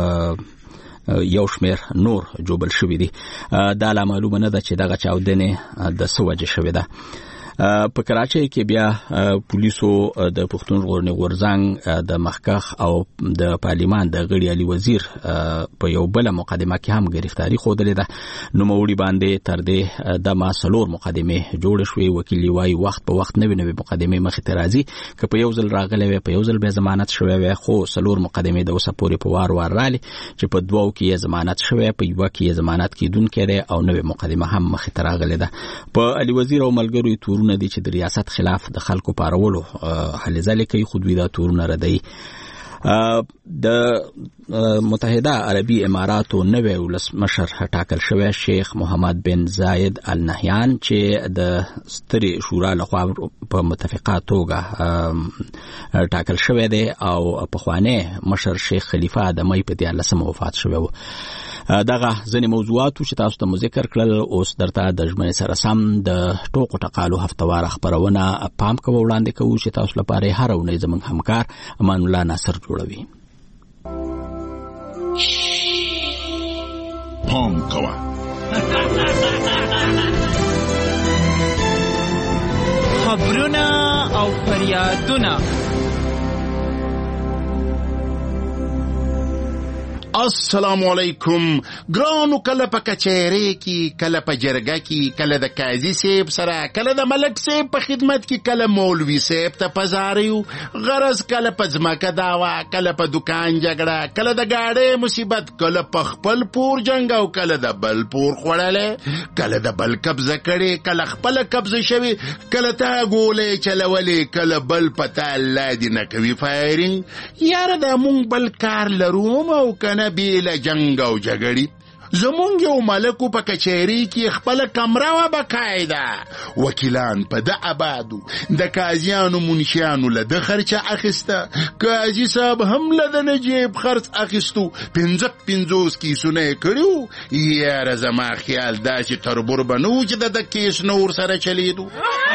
یو شمیر نور جوبل شوی دي. دا لا معلومه نه ده چې دغه چاودنه د سوجه شوی ده. په کراچۍ کې بیا پولیسو د پښتون ژغورنې غورځنګ د مخکخ او د پارلیمان د غړي علي وزیر په یو بل مقدمه کې هم گرفتاری خوده ده. نو موړي باندې تر دې د ماسلور مقدمه جوړ شوې. وکیل وايي وخت په وخت نوې مقدمه مخې ته راځي که په یو ځل راغلي وي په یو ځل به ضمانت شوی وي خو سلور مقدمه د اوسه پورې په وار رالي چې په دوو کې ضمانت شوی په یو کې ضمانت کیدون کړي او نوې مقدمه هم مخې ته راغلي ده. په علي وزیر او ملګرو تورونه دي چې د ریاست خلاف د خلکو پارولو هلې ځلې کوي خو دوی دا تورونه ردوي. د متحده عربي اماراتو نوی ولسمشر ټاکل شوی شیخ محمد بن زاید ال نهیان چې د سترې شورا لخوا په متفقه توګه ټاکل شوی دی او پخوانی مشر شیخ خلیفه د مې په 14 وفات شوی و. دغه ځینې موضوعات چې تاسو ته ذکر کړل اوس درته د ژمنې سره سم د ټوکو ټقالو هفتوار خبرونه پام کوو وړاندې کوو چې تاسو لپاره هر اونۍ زموږ همکار امان الله ناصر جوړوي. پام کوه خبرونه او فریادونه. السلام علیکم ګرانو. کله په کچېری کې کله په جرګه کې کله د قاضي صاحب سره کله د ملک صاحب په خدمت کې کله مولوي صاحب ته پزاریو غرض کله په ځمکه داوا کله په دکان جګړه کله د گاډي مصیبت کله په خپل پور جنگ او کله د بل پور خوړلې کله د بل قبضه کړي کله خپل قبضه شوی کله تا ګولې چلولې کله بل پتا الله دې نه کوي فایرینګ. یاره د مونږ بل کار لروم او کنه بیل جنگ او جګړې. زمونږ یو ملکو په کچېری کې خپل کمره و بقاعده وکیلان په د آبادو د قاضیانو منشیانو له د خرچه اخیسته. قاضي صاحب هم له د نجیب خرڅ اخیستو 50 کیسونه کړیو. یاره زما خیال دا چې تربور بنو چې د کیس نور سره چلیدو.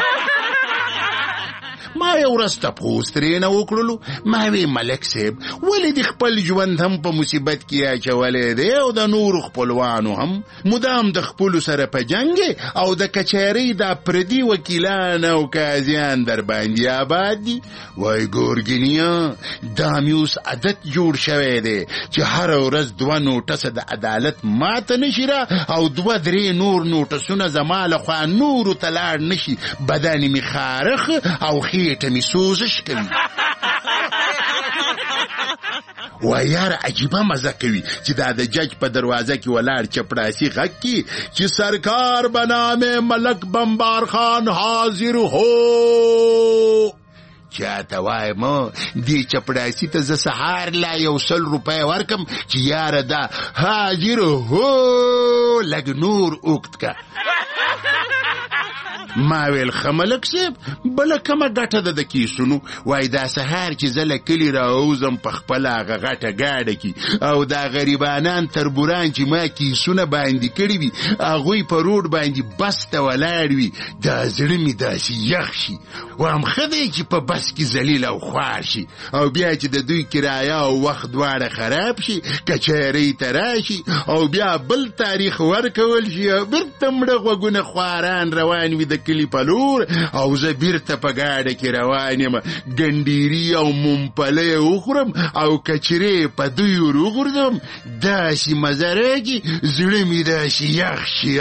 ما یو ورځ تپوس ترېنه وکړلو. ما وی ملک صاحب ولې د خپل ژوند هم په مصیبت کې اچولی دی او د نورو خپلوانو هم مدام د خپلو سره په جنګ او د کچېرۍ دا پردي وکیلان او قاضیان در باندې آباد دي. وای ګورګینیا دا میوس عادت جوړ شوی دی چې هر ورځ 2 نوټس د عدالت ماته نشي را او 2-3 نور نوټسونه زما لخوا نورو ته لاړ نشي. بدن می خارخ او خیټه می سوزش کوي. وایار عجیبه مزه کوي چې دا د جج په دروازه کې ولاړ چپړاسي غږ کی چې سرکار بنامه ملک بمبار خان حاضر هو. چاته وایم دې چپړاسي ته زه سهار لا 100 روپۍ ورکم چې یاره دا حاجر هو لږ نور اوږد که. ما ویل ښه ملک صاحب بله کومه ګټه ده د کیسونو؟ وایي دا سهار چې زه له کلي راوځم په خپله هغه غټه ګاډه کې او دا غریبانان تربوران چې ما کیسونه باندې کړي وي هغوی په روډ باندې بس ته ولاړ وي دا زړه مې داسې یخ شي. وایم ښه دی چې په بس کې ذلیل او خوار شي او بیا چې د دوی کرایه او وخت دواړه خراب شي کچهرۍ ته راشي او بیا بل تاریخ ورکول شي او بیرته مړه غوږونه خواران روان وي د کلی په لور او زه بیرته په ګاډه کې روان یم ګنډیري او ممپلی وخورم او کچرې په دوی ور وغورځم داسې مزه راکي زړه مې داسې یخ شي.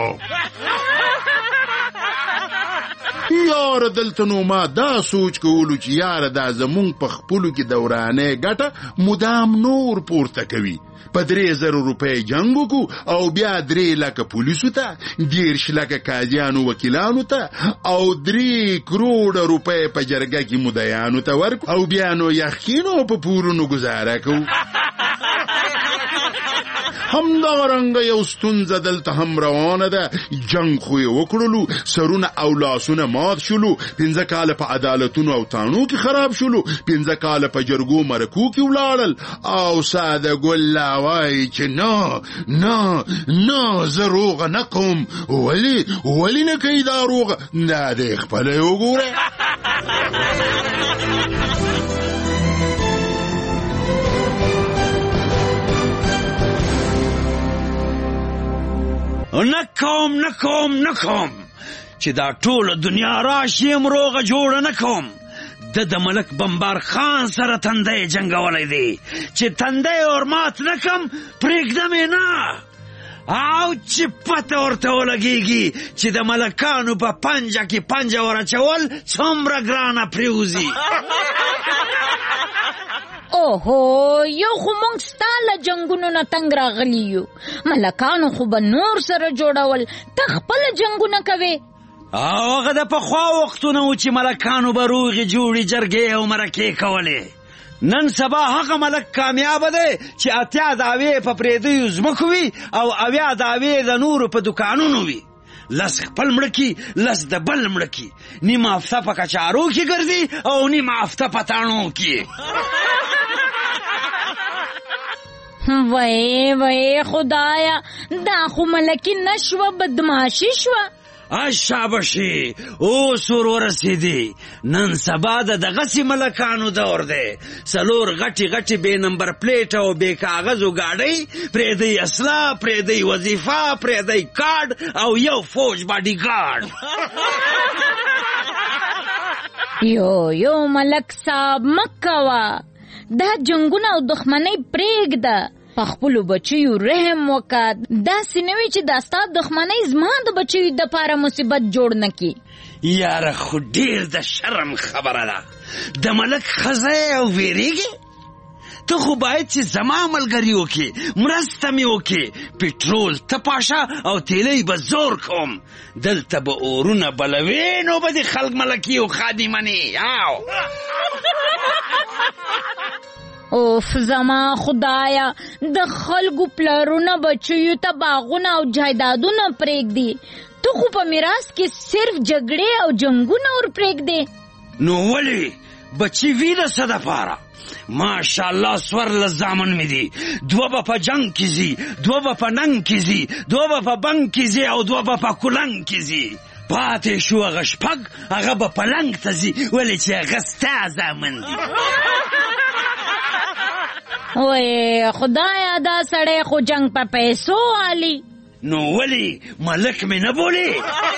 یاره دلته نو ما دا سوچ کولو چې یاره دا زمونږ په خپلو کې دورانه ګټه مدام نور پورته کوي. په 3000 روپۍ جنګ وکړو او بیا 3 لکه پولیسو ته 10 لکه قاضیانو وکیلانو ته او 3 کروڑه روپۍ په جرګه کې مدعیانو ته ورکړو او بیا نو یخینو په پورونو گزاره کوو. همدارنګه یو ستونزه دلته هم روانه ده. جنګ خو یې وکړلو سرونه او لاسونه مات شولو 15 کاله په عدالتونو او تانو کې خراب شولو 15 کاله په جرګو مرکو کې ولاړل او ساده ګل وایي چې نه زه روغه نه کوم. ولې نه کوي دا روغه؟ دا دې خپله وګوره. نکوم چې دا ټول دنیا راشي روغه جوړه نکوم. د ملک بمبار خان سره تندی جنگولی دی چې تندی اور مات نکم پریږدم یې نه او چې پته ورته ولګېږي چې د ملکانو په پنجه کې پنجه ورچول څومره ګرانه پریوزي. اوهو یو خو مونږ ستا له جنګونو نه تنګ راغلي یو ملکانو خو به نور سره جوړول ته خپله جنګونه کوې. او هغه د پخوا وختونه و چې ملکانو به روغې جوړې جرګې او مرکې کولې. نن سبا هغه ملک کامیابه دی چې 80 دعوې په پردیو ځمکو وي او 80 دعوې د نورو په دکانونو وي. 10 خپل مړه کی 10 د بل مړه کی نیمه هفته په کچارو کې ګرځي او نیمه هفته په تاڼو کې. وای خدایا دا خو ملکی نشوه بدماشي شوه. شاباشي اوس ورسېدی. نن سبا د دغسې ملکانو دور دی. 4 غټې بې نمبر پلیټ او بې کاغذو گاډۍ پرېدی اصلاح پرېدی وظیفه پرېدی کارډ او یو فوج باډي ګارډ. یو ملک صاحب مکوه دا جنګونه او دښمنۍ پرېږده په خپلو بچیو رحم وکړه. داسې نه وي چې دا ستا دښمنۍ زما د بچیو دپاره مصیبت جوړ نه کړي. یاره خو ډېر د شرم خبره ده. د ملک ښځه او ویرېږي. ته خو باید چې زما ملګري وکړې مرسته مې وکړې پټرول ته پاشه او تیلی به زور کوم. دلته به اورونه بلوي نو به دې خلک ملکي او خادمنې. اوف زما خدایا د خلکو پلارونه بچیو ته باغونه او جایدادونه پرېږدي. تو خو په میراث کې صرف جګړې او جنګونه ور پرېږدې. نو ولې بچی وي د څه دپاره؟ ماشاءالله سورلس زامن مې دي. 2 به په جنګ کې ځي 2 به په ننګ کې ځي 2 به په بنګ کې ځي او 2 به په کلنګ کې ځي. پاتې شو هغه شپږ هغه به په لنګ ته ځي ولې چې هغه ستا زامن دي. وای خدایا دا سړی خو جنگ په پیسو والی. نو ولی ملک می نه بولی؟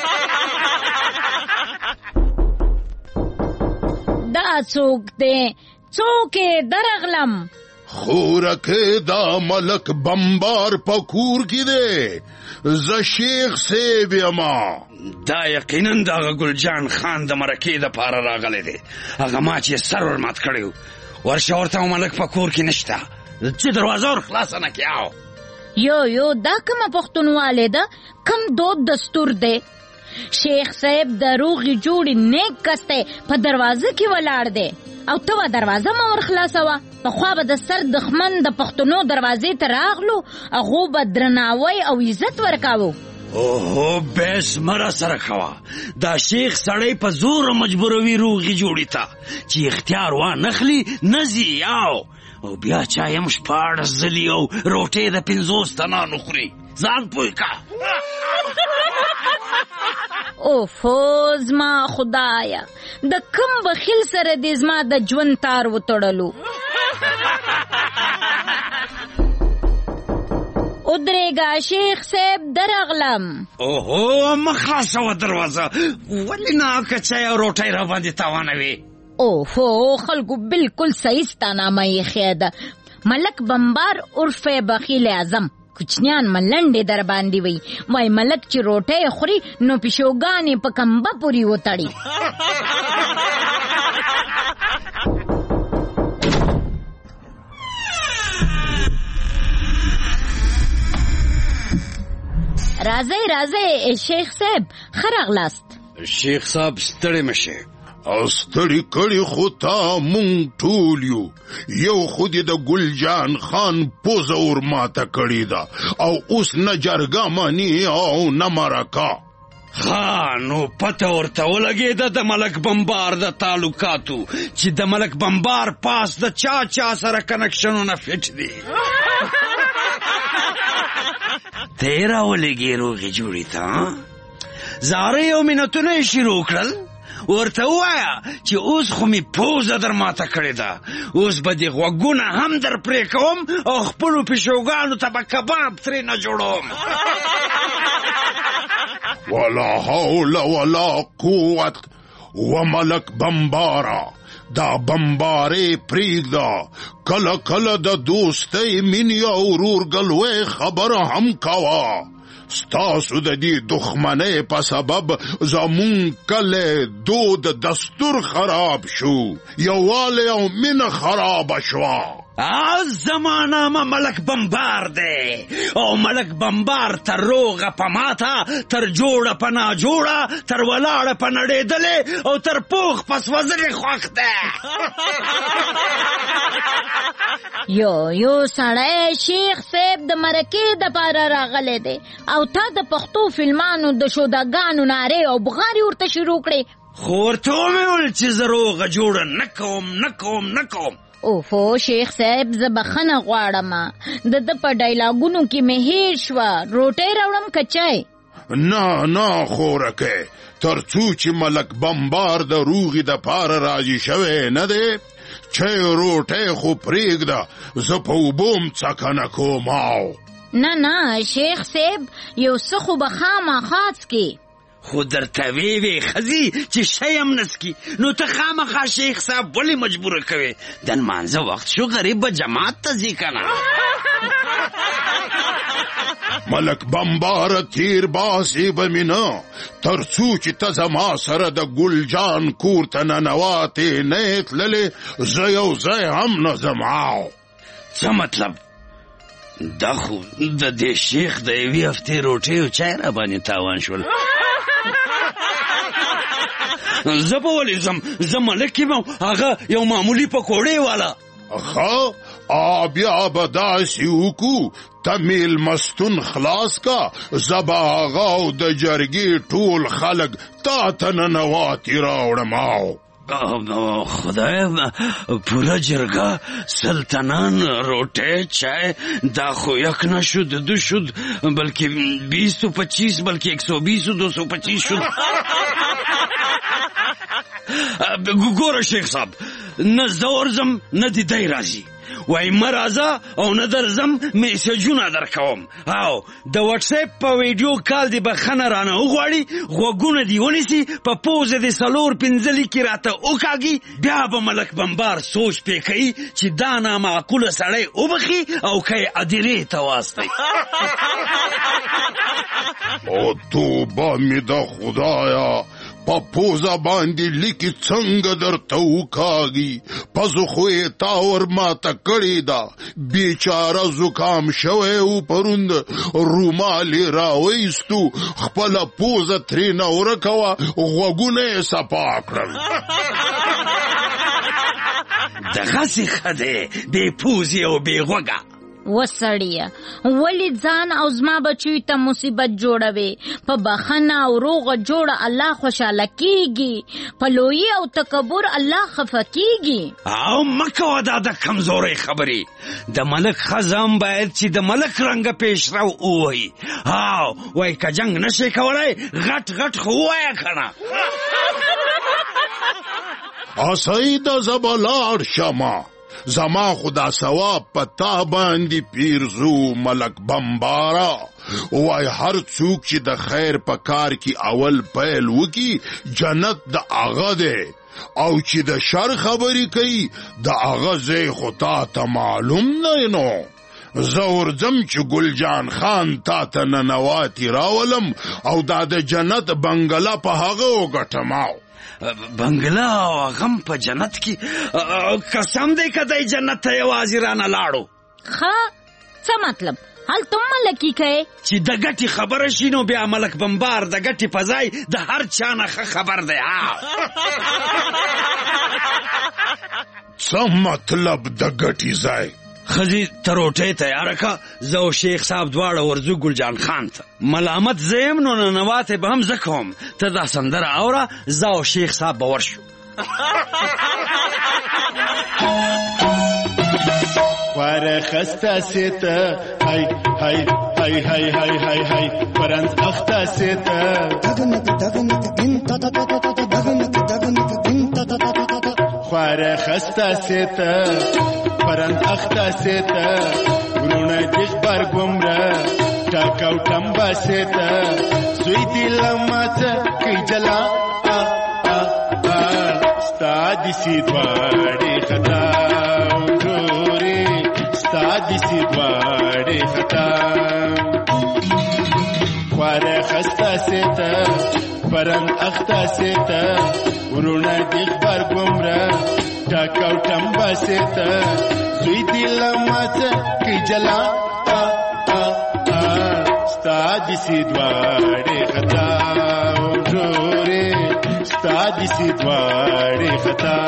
دا څوک دی څوک درغلم. خورکه دا ملک بمبار په کور کې دی. زه شیخ صاحب یما. دا یقینا دغه ګلجان خان د مرکې دپاره راغلی دی. هغه ما چې سر ور مات کړی و. ورشه ورته ملک په کور کې نشته چې دروازه ور خلاصه نه کړي. یو دا کومه پښتونواله ده کم دود دستور دی شیخ صاحب د روغې جوړې نیک کس دی، په دروازه کې ولاړ دی او ته دروازه ما ور خلاصوه. پخوا به د سر دښمن د پښتنو دروازې ته راغلو، هغو به درناوی او عزت ورکاوه. اوهو بیس مرا سره کوه. دا شیخ سړی په زور مجبوروي روغې جوړې ته چې اختیار وانخلي نځي او بیا چایم 14 ځلې او روټۍ د 50 تنانو خوري. ځان پوه که. اوفو زما خدایا، د کم بخیل سره دې زما د ژوند تار وتړلو. ادریګا شیخ صاحب درغلم. اوهو مخلاصوه دروازه، ولې ناکه چای او روټۍ را باندې تاوانوي؟ اوهو خلکو بالکل صحیح ستانامه ایښې ده. ملک بمبار عرف بخیل اعظم کوچنیان ملنډې در باندې وي. وای ملک چې روټۍ خوري نو پیشوګانې په کمبه پورې وتړي. راځئ شیخ صاحب، ښه راغلاست. شیخ صاحب ستړی مشه. ستړي کړي خو تا مونږ ټول یو خو دې د ګل جان خان پوزه ور ماته کړې ده او اوس نه جرګه مني او نه مرکه. نو پته ورته ولګېده د ملک بمبار د تعلقاتو چې د ملک بمبار پاس د چا سره کنکشنونه فټ دي. تیرا ولګې روغې جوړې ته زارې او منتونه یې شروع کړل. ورته ووایه چې اوس خو مې پوزه در ماته کړې ده، اوس به دې غوږونه هم در پرې کوم او خپلو پیشوګانو ته به کباب ترې نه جوړوم. ولا حول ولا قوت. و ملک بمبارا دا بمبارې پریږده، کله کله د دوستۍ مینې او ورورګلوۍ خبره هم کوه. ستاسو د دې دښمنۍ په سبب زمون کلی دود دستور خراب شو، یووالی او مینه خرابه شوه. زمانه ما ملک بمبار دی او ملک بمبار تر روغه په ماته، تر جوړه په ناجوړه، تر ولاړه په نړېدلې او تر پوخ پس وزرې خوښ دی. یو سړی شیخ صاحب د مرکې دپاره راغلی دی او تا د پښتو فلمانو د شوداګانو نارې او بغارې ورته شروع کړې. خو ورته ومې ویل چې زه روغه جوړه نه کوم. اوفو شیخ صاحب زه بخښنه غواړم، د ده په ډایلاګونو کې مې هیر شوه. روټۍ راوړم که چای؟ نه خورکې، تر څو چې ملک بمبار د روغې دپاره راضي شوی نه دی، چای روټۍ خو پرېږده، زه په اوبو م څکنه کوم. نه شیخ صاحب یو څه خو به خامخا څکې. خو درته وی ښځې چې شی هم نسکي، نو ته خامخا شیخ صاحب ولې مجبوره کوې؟ د لمانځه وخت شو، غریب به جماعت ته ځي که نه. ملک بمباره تیر باسې به مې نه، تر څو چې ته زما سره د ګل جان کور ته ننواتې نه یې تللې، زه یو ځای هم نه ځم. څه مطلب؟ دا خو د دې شیخ د یوې هفتې روټۍ او چای را باندې تاوان شول. زه به ولې ځم؟ زه ملک یم، هغه یو معمولي پکوړې والا. بیا به داسې وکړو، ته میلمستون خلاص کا، زه به هغه او د جرګې ټول خلک تا ته ننواتې راوړم. خدای پوره جرګه، سلطنان، روټۍ، چای، دا خو یک نشد، دو شد، بلکې 225، بلکې 120 و 225 شد. ګوره شیخ صاحب، نه زه ورځم نه دې دی راځي. وای مه راځه او نه درځم، میسجونه در کوم او د واټساپ په ویډیو کال دې بخښنه رانه وغواړي، غوږونه دې ونیسي، په پوزه دې 4-5 لیکې راته وکاږي، بیا به ملک بمبار سوچ پې کوي چې دا نامعقوله سړی وبخي او که یې ادیرې ته واستوي. او توبه مې د خدایا، په پوزه باندې لیکي څنګه درته وکاږي پزو خو یې تا ور ماته کړې ده بیچاره زکام شوی و پروند رومال یې راویستو خپله پوزه ترېنه ورکوه غوږونه یې صفا کړل دغسې ښه دی بې پوزې او بې غوږه وسړیه ولې ځان او زما بچیو ته مصیبت جوړوي په بخښنه او روغه جوړه الله خوشحاله کیږي په لویي او تکبر الله خفه کیږي او مه کوه دا د کمزورۍ خبرې د ملک ښځه هم باید چې د ملک رنګه پیشرو ووایي او وایي که جنګ نشي کولی غټ غټ خو ووایه که نه اسیده زه به لاړ شمه زما خدا ثواب په تا باندې پیرزو ملک بمبارا وای هر څوک چې د خیر په کار کې اول پیل وکي جنت د هغه دی او چې د شر خبرې کوي د هغه ځای خو تا ته معلوم دی نو زه ورځم چې ګلجان خان تا ته ننواتي راولم او دا د جنت بنګله په هغه وګټماو بنګله او غم په جنت کې قسم دی که دی جنت ته یوازې رانه لاړو ښه څه مطلب هلته ملکي کوې چې د ګټې خبره شي نو بیا ملک بمبار د ګټې په ځای د هر چا نه ښه خبر دی څه مطلب د ګټې ځای ښځې ته روټۍ تیاره که زه او شیخ صاحب دواړه ورځو ګلجان خان ته ملامت زه یم نو ننواتې به هم زه کوم ته دا سندره اوره زه او شیخ صاحب به ورشو خواره خسته سیته های های های های های های های پرنز اخته سیته خواره خسته سیته پرند اخته سیته ورونه دیخ برگمره ټاکاو ټمبه سیته سوی دی لماته کی جلا ستا دیسی دواړې خطا ورورې ستا دیسی دواړې خطا خواره خسته سیته پرند اخته سیته ورونه دیخ برگمره ټاکاو ټمبه سیته سوی دی لماته کی جلا ستا دیسی دواړې خطا ورورې ستا دیسی دواړې خطا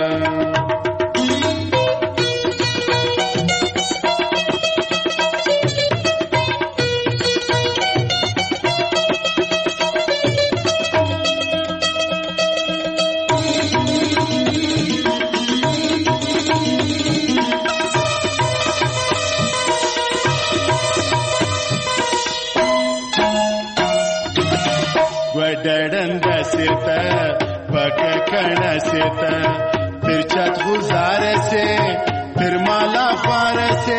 ډډنده سیته پکه کڼه سیته تر چت گزاره سے تر مالا خواره سے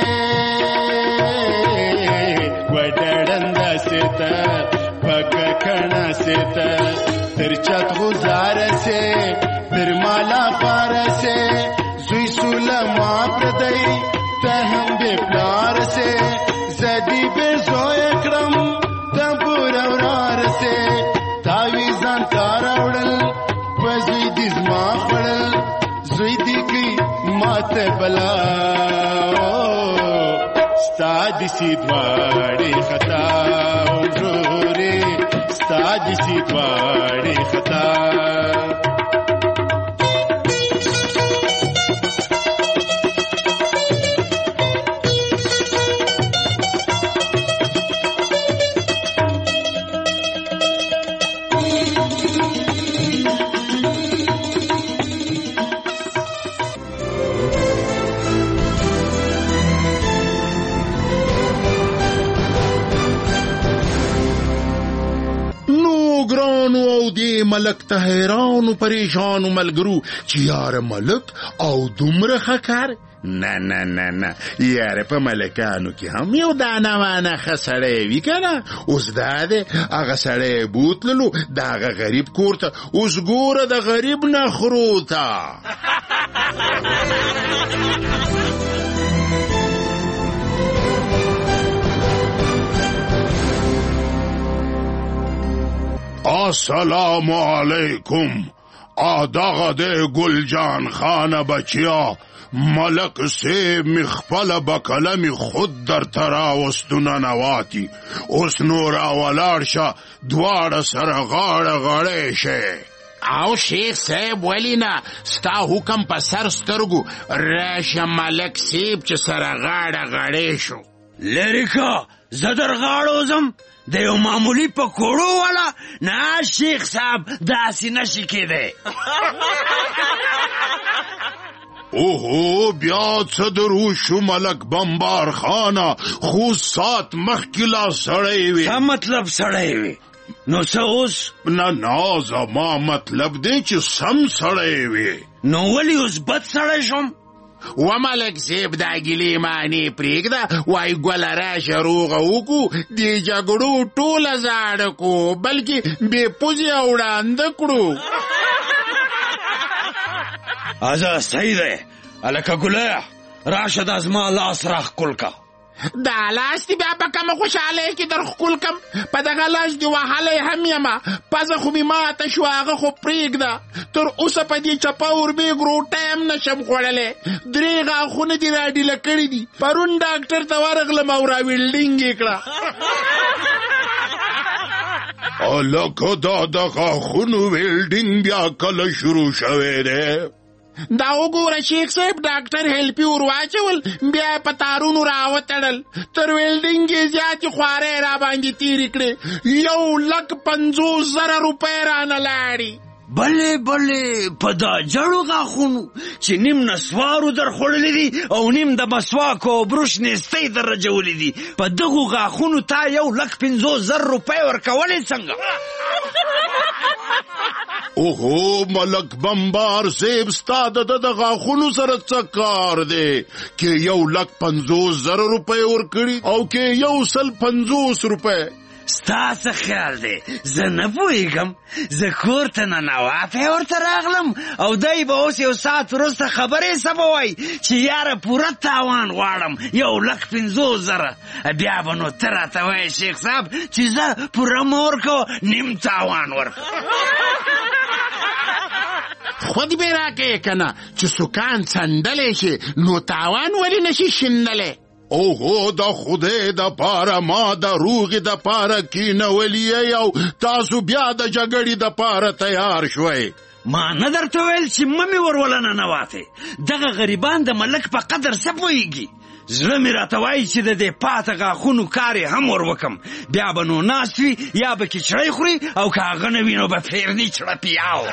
ډډنده سیته پکه کڼه سیته تر چت گزاره سے تر مالا خواره سے زوی سولما پردی ته هم به پلار سے زدی به زوی کرم تبور اورار سے تاوی ځان کار وړل پزوی د زما خړل زوی دی کی ماته بلا ستا دیسی دواړې خطا ورورې ستا دیسی دواړې خطا ملک ته حیرانو پریشانو ملګرو چې یاره ملک او دومره ښه کار نه نه نه نه یاره په ملکانو کې هم یو دانه وانه ښه سړی وي که نه اوس دا دی هغه سړی بوتللو د هغه غریب کور ته اوس ګوره د غریب نخرو ته السلام علیکم. دغه د ګلجان خان بچیا ملک سیب مخفل بکلمی خود در تراوستونه نواتی. اوس نور اولار شه دواړه سره غاړه غړی شي. او شیخ صاحب ولی نه ستا حکم په سر سترګو راشه ملک سیب چې سره غاړه غړی شو. لرې که زه در غاړو ځم د یو معمولی پکوړو والا نه شیخ صاحب داسې نشي کېدی. اوهو بیا څه درو شو ملک بمبار خانه خو سات مخکې لا سړی وي. څه مطلب سړی وي؟ نو څه اوس؟ نه زما مطلب دی چې سم سړی وي. نو ولې اوس بد سړی شم؟ و ملک صاحب دا ګیلې معنی پرېږده وای ګوله راشه روغه وکړو دې جګړو ټوله زاړه کړو بلکې بې پوزې او وړاندې کړو. ازه صحیح دی هلکه ګله راشه دا زما لاس راښکل که. دا لاس دی بیا په کومه خوشحالۍ کې در ښکل کم؟ په دغه لاس دې وهلی هم یمه پزه خو مې ماته شو هغه خو پرېږده. تر اوسه په دې چپه اوربېګ روټۍ هم نشم خوړلی. 3 غاښونه دې راډیله کړي دي. پرون ډاکټر ته ورغلم او راویلډینګ یې کړه. هلکه دا د غاښونو ویلډینګ بیا کله شروع شوی دی؟ دا وګوره شیخ صاحب ډاکټر هیلپي ور واچول بیا یې په تارونو راوتړل. تر ویلډینګ یې زیاتې خوارۍ را باندې تېرې کړې. 1,50,000 روپۍ رانه لاړې. بلې په دا جړو غاښونو چې نیم نسوارو در خوړلي دي او نیم د مسواک او بروش نیستۍ در رجولي دي په دغو غاښونو تا 1,50,000 روپۍ ورکولې څنګه؟ اوهو ملک بمبار صاحب ستا د غاښونو سره څه کار دی کې 1,50,000 روپۍ ورکړي او کې 150 روپۍ؟ ستا څه خیال دی زه نه پوهېږم. زه کور ته ننوافی ورته راغلم او دی به اوس 1 ساعت وروسته خبرې څه به وایي چې یاره پوره تاوان غواړم 1,50,000. بیا به نو ته راته وایې شیخ صاحب چې زه پوره مه ورکوه نیم تاوان ورکوه. خود به راکې که نه چې سکان څنډلی شي نو تاوان ولې نشي شیندلی؟ اوهو د خدای د پاره ما د روغې د پاره کینولې او تاسو بیا د جګړې د پاره تیار شوئ. ما نه درته ویل چې مه مې ورولنه ننواتې. دغه غریبان د ملک په قدر څه پوهېږي. زړه مې راته وایي چې د دې پاته غاښونو کار یې هم ور وکم. بیا به نو ناست وي یا به کچړی خوري او که هغه نه وي نو به فیرني چړپیاو.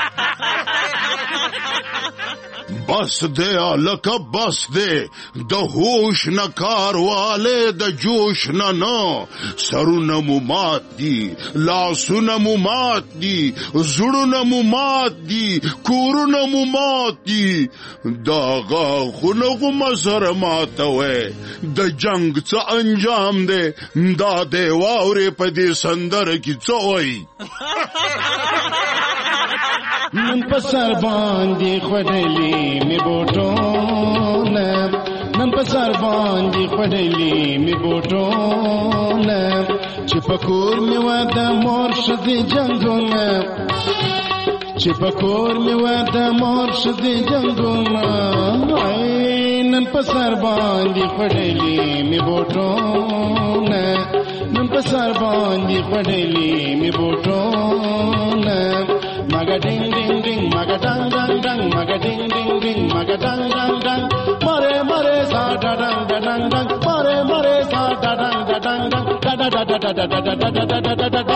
بس دی هلکه بس دی. د هوش نه کار والی د جوش نه. سرونه مو مات دي لاسونه مو مات دي زړونه مو مات دي کورونه مو مات دي. دا غاښونه خو مه سره ماتوئ. د جنګ څه انجام دی دا دی واورې په دې سندره کې څه وایي؟ نن په سر باندې خوړلې مې بوټونه نن په سر باندې خوړلې مې بوټونه چې په کور مې واده مور شدې جنګونه چې په کور مې واده مور شدې جنګونه. نن په سر باندې خوړلې مې بوټونه نن په سر باندې خوړلې مې بوټونه. Maga ding ding ding, maga dang dang dang, maga ding ding ding, maga dang dang dang. Mare sa da dang da dang dang, mare sa da dang da dang dang, da da da da da da da da da da da da da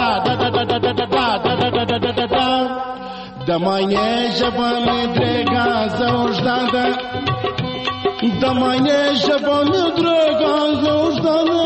da da da da. Da mine jaba mi drega zaujdada, da mine jaba mi drega zaujdada.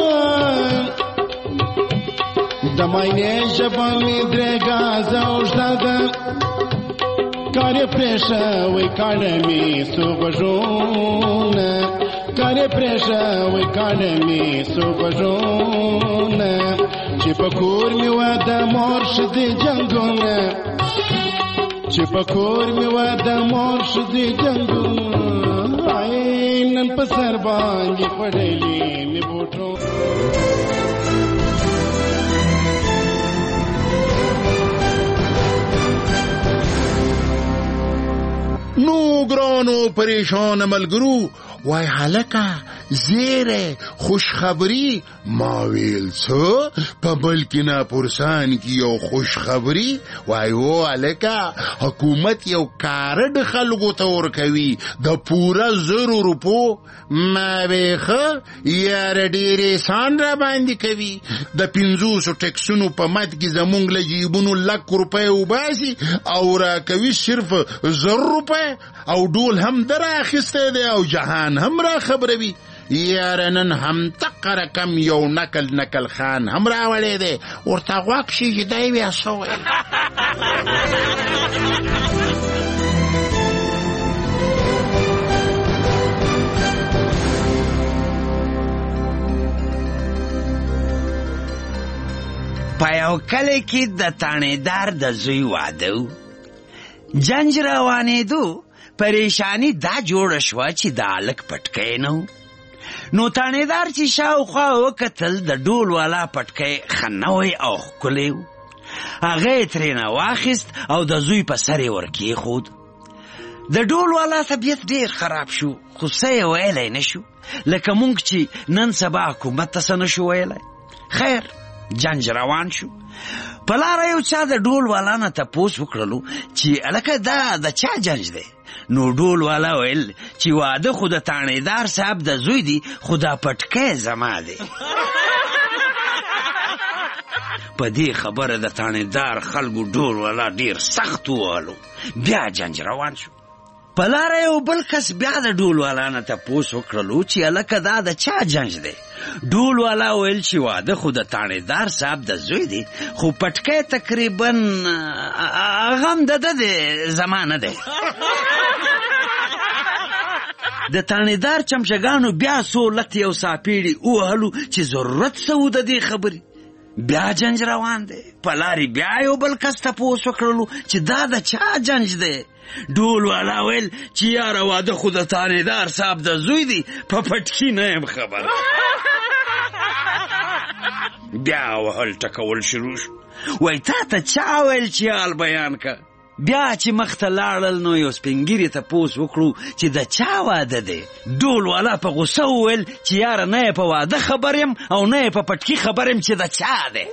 د ماینې ژبه مې درېږه زوږده کار یې پرېښوی کاڼه مې څو غوږونه کار یې پرېښوی کاڼه مې څو غوږونه چې په کور مې واده مور شدې جنګونه چې په کور مې واده مور شدې جنګونه. نن په سر باندې خوړلې مې بوټونه ګرانو پریشان ملګرو وای هلکه زیره خوشخبری ما ویل څه په بلکینا پورسان کې یو خوشخبری وای و هلکه حکومت یو کارډ خلکو ته ورکوي د پوره 100 روپو ما ویخه یاره ډېرې سان را باندې کوي د 500 ټکسونو په مد کې زمونږ له جیبونو 100 روپۍ وباسي او را کوي صرف 100 روپۍ او ډول هم در اخیستی دی او جهان هم را خبروي یاره نن هم تقه رقم یو نکل خان هم راوړی دی ورته غوږ شي چې دی بیا څه ویل په یو کلی کې د تانیدار د زوی واده و جنج روانېدو پریشانی دا جوړه شوه چې د هلک پټکی نه و نو تانیدار چې شاوخوا وکتل د ډول والا پټکی ښه نوی او ښکلی و هغه یې ترېنه واخیست او د زوی په سر یې ورکېښود د ډول والا طبیعت ډېر خراب شو خو څه یې ویلی نه شو لکه مونږ چې نن سبا حکومت ته څه نه شو ویلی خیر جنج روان شو په لاره یو چا د ډول والا نه تپوس وکړلو چې هلکه دا د چا جنج دی نو ډول والا ویل چې واده خو د تانیدار صاحب د زوی دی خو دا پټکی زما دی په دې خبره د تانیدار خلکو ډول والا ډېر سخت ووهلو بیا جنج روان شو په لاره یو بل کس بیا د ډول والا نه تپوس وکړلو چې هلکه دا د چا جنج دی ډول والا ویل چې واده خو د تانیدار صاحب د زوی دی خو پټکی تقریبا هغه هم د ده دی زما نه دی د تانیدار چمچګانو بیا څو لتې او ساپېړې ووهلو چې ضرورت څه و د دې خبرې بیا جنج روان دی په لارې بیا یو بل کس تپوس وکړلو چې دا د چا جنج دی ډول والا ویل چې یاره واده خو د تانیدار صاحب د زوی دی په پټکي نه یم خبر بیا وهل ټکول شروع شو وای تا ته چا ویل چې حال بیان که بیا چې مخ ته لاړل نو یو سپین ږیري تپوس وکړو چې د چا واده دی ډول والا په غوسه وویل چې یاره نه یې په واده خبر یم او نه یې په پټکي خبر یم چې د چا دی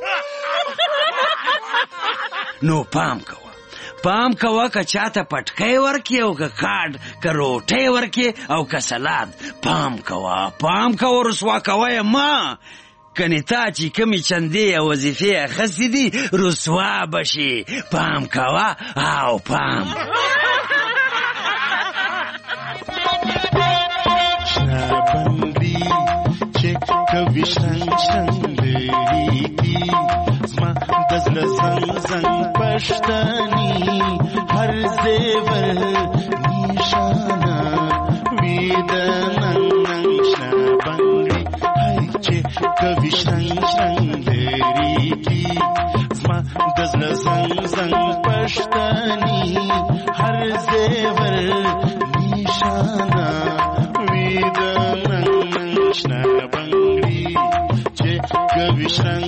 نو پام کوه که چاته پټکی ورکې او که کارډ که روټۍ ورکې او که سلاد پام کوه رسوا کوه یې ما کنې تا چې کمې چندې او وظیفې اخیستې دي رسوا به شي پام کوه او پام شنبندی چې کوي شنګ لريږي زما د زړه زنګ پښتني هر زیور نشانه وي د ننګ شنبندی هی چې کوي شنګ لريږي زما د زړه زنګ پښتني هر زیور نشانه وي د ننګ شنبندی چې کوي شنګ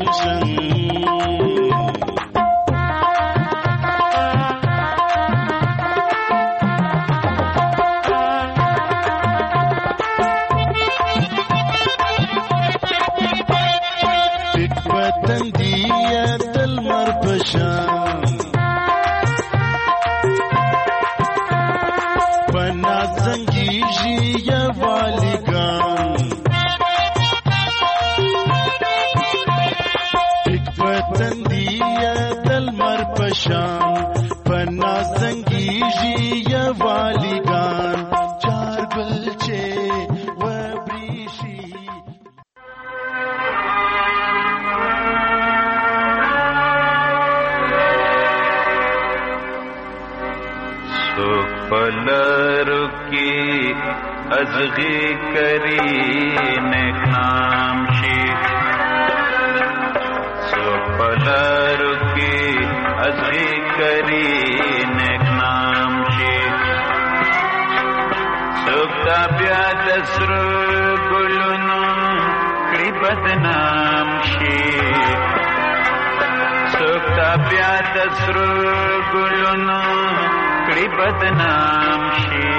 ازغی کری نیک نام شی سپلارو کی ازغی کری نیک نام شی سپتا بیا دسر گلونو کڑی بدنام شی سپتا بیا دسر گلونو کړي بدنام شي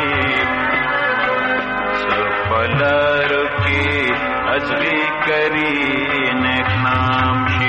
سپلارو کې ازغي کری نیک نام شي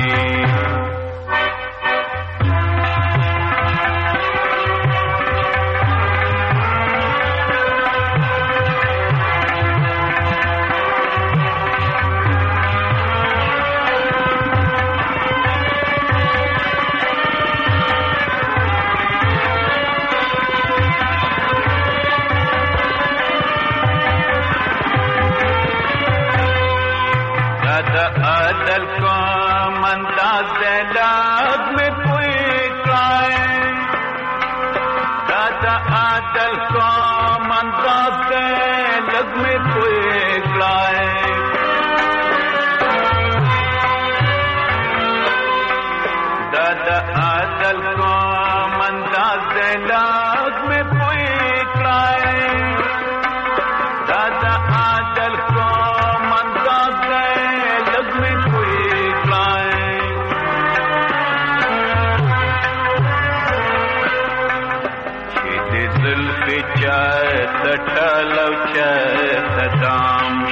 عدل کو منداز لاغ میں کوئی کرائے دادا عدل کو منداز لگ میں کوئی کرائے دادا عدل کو منداز لاغ میں کوئی کرائے دادا عدل کو منداز زلفی چاہت ٹھلو چاہت دام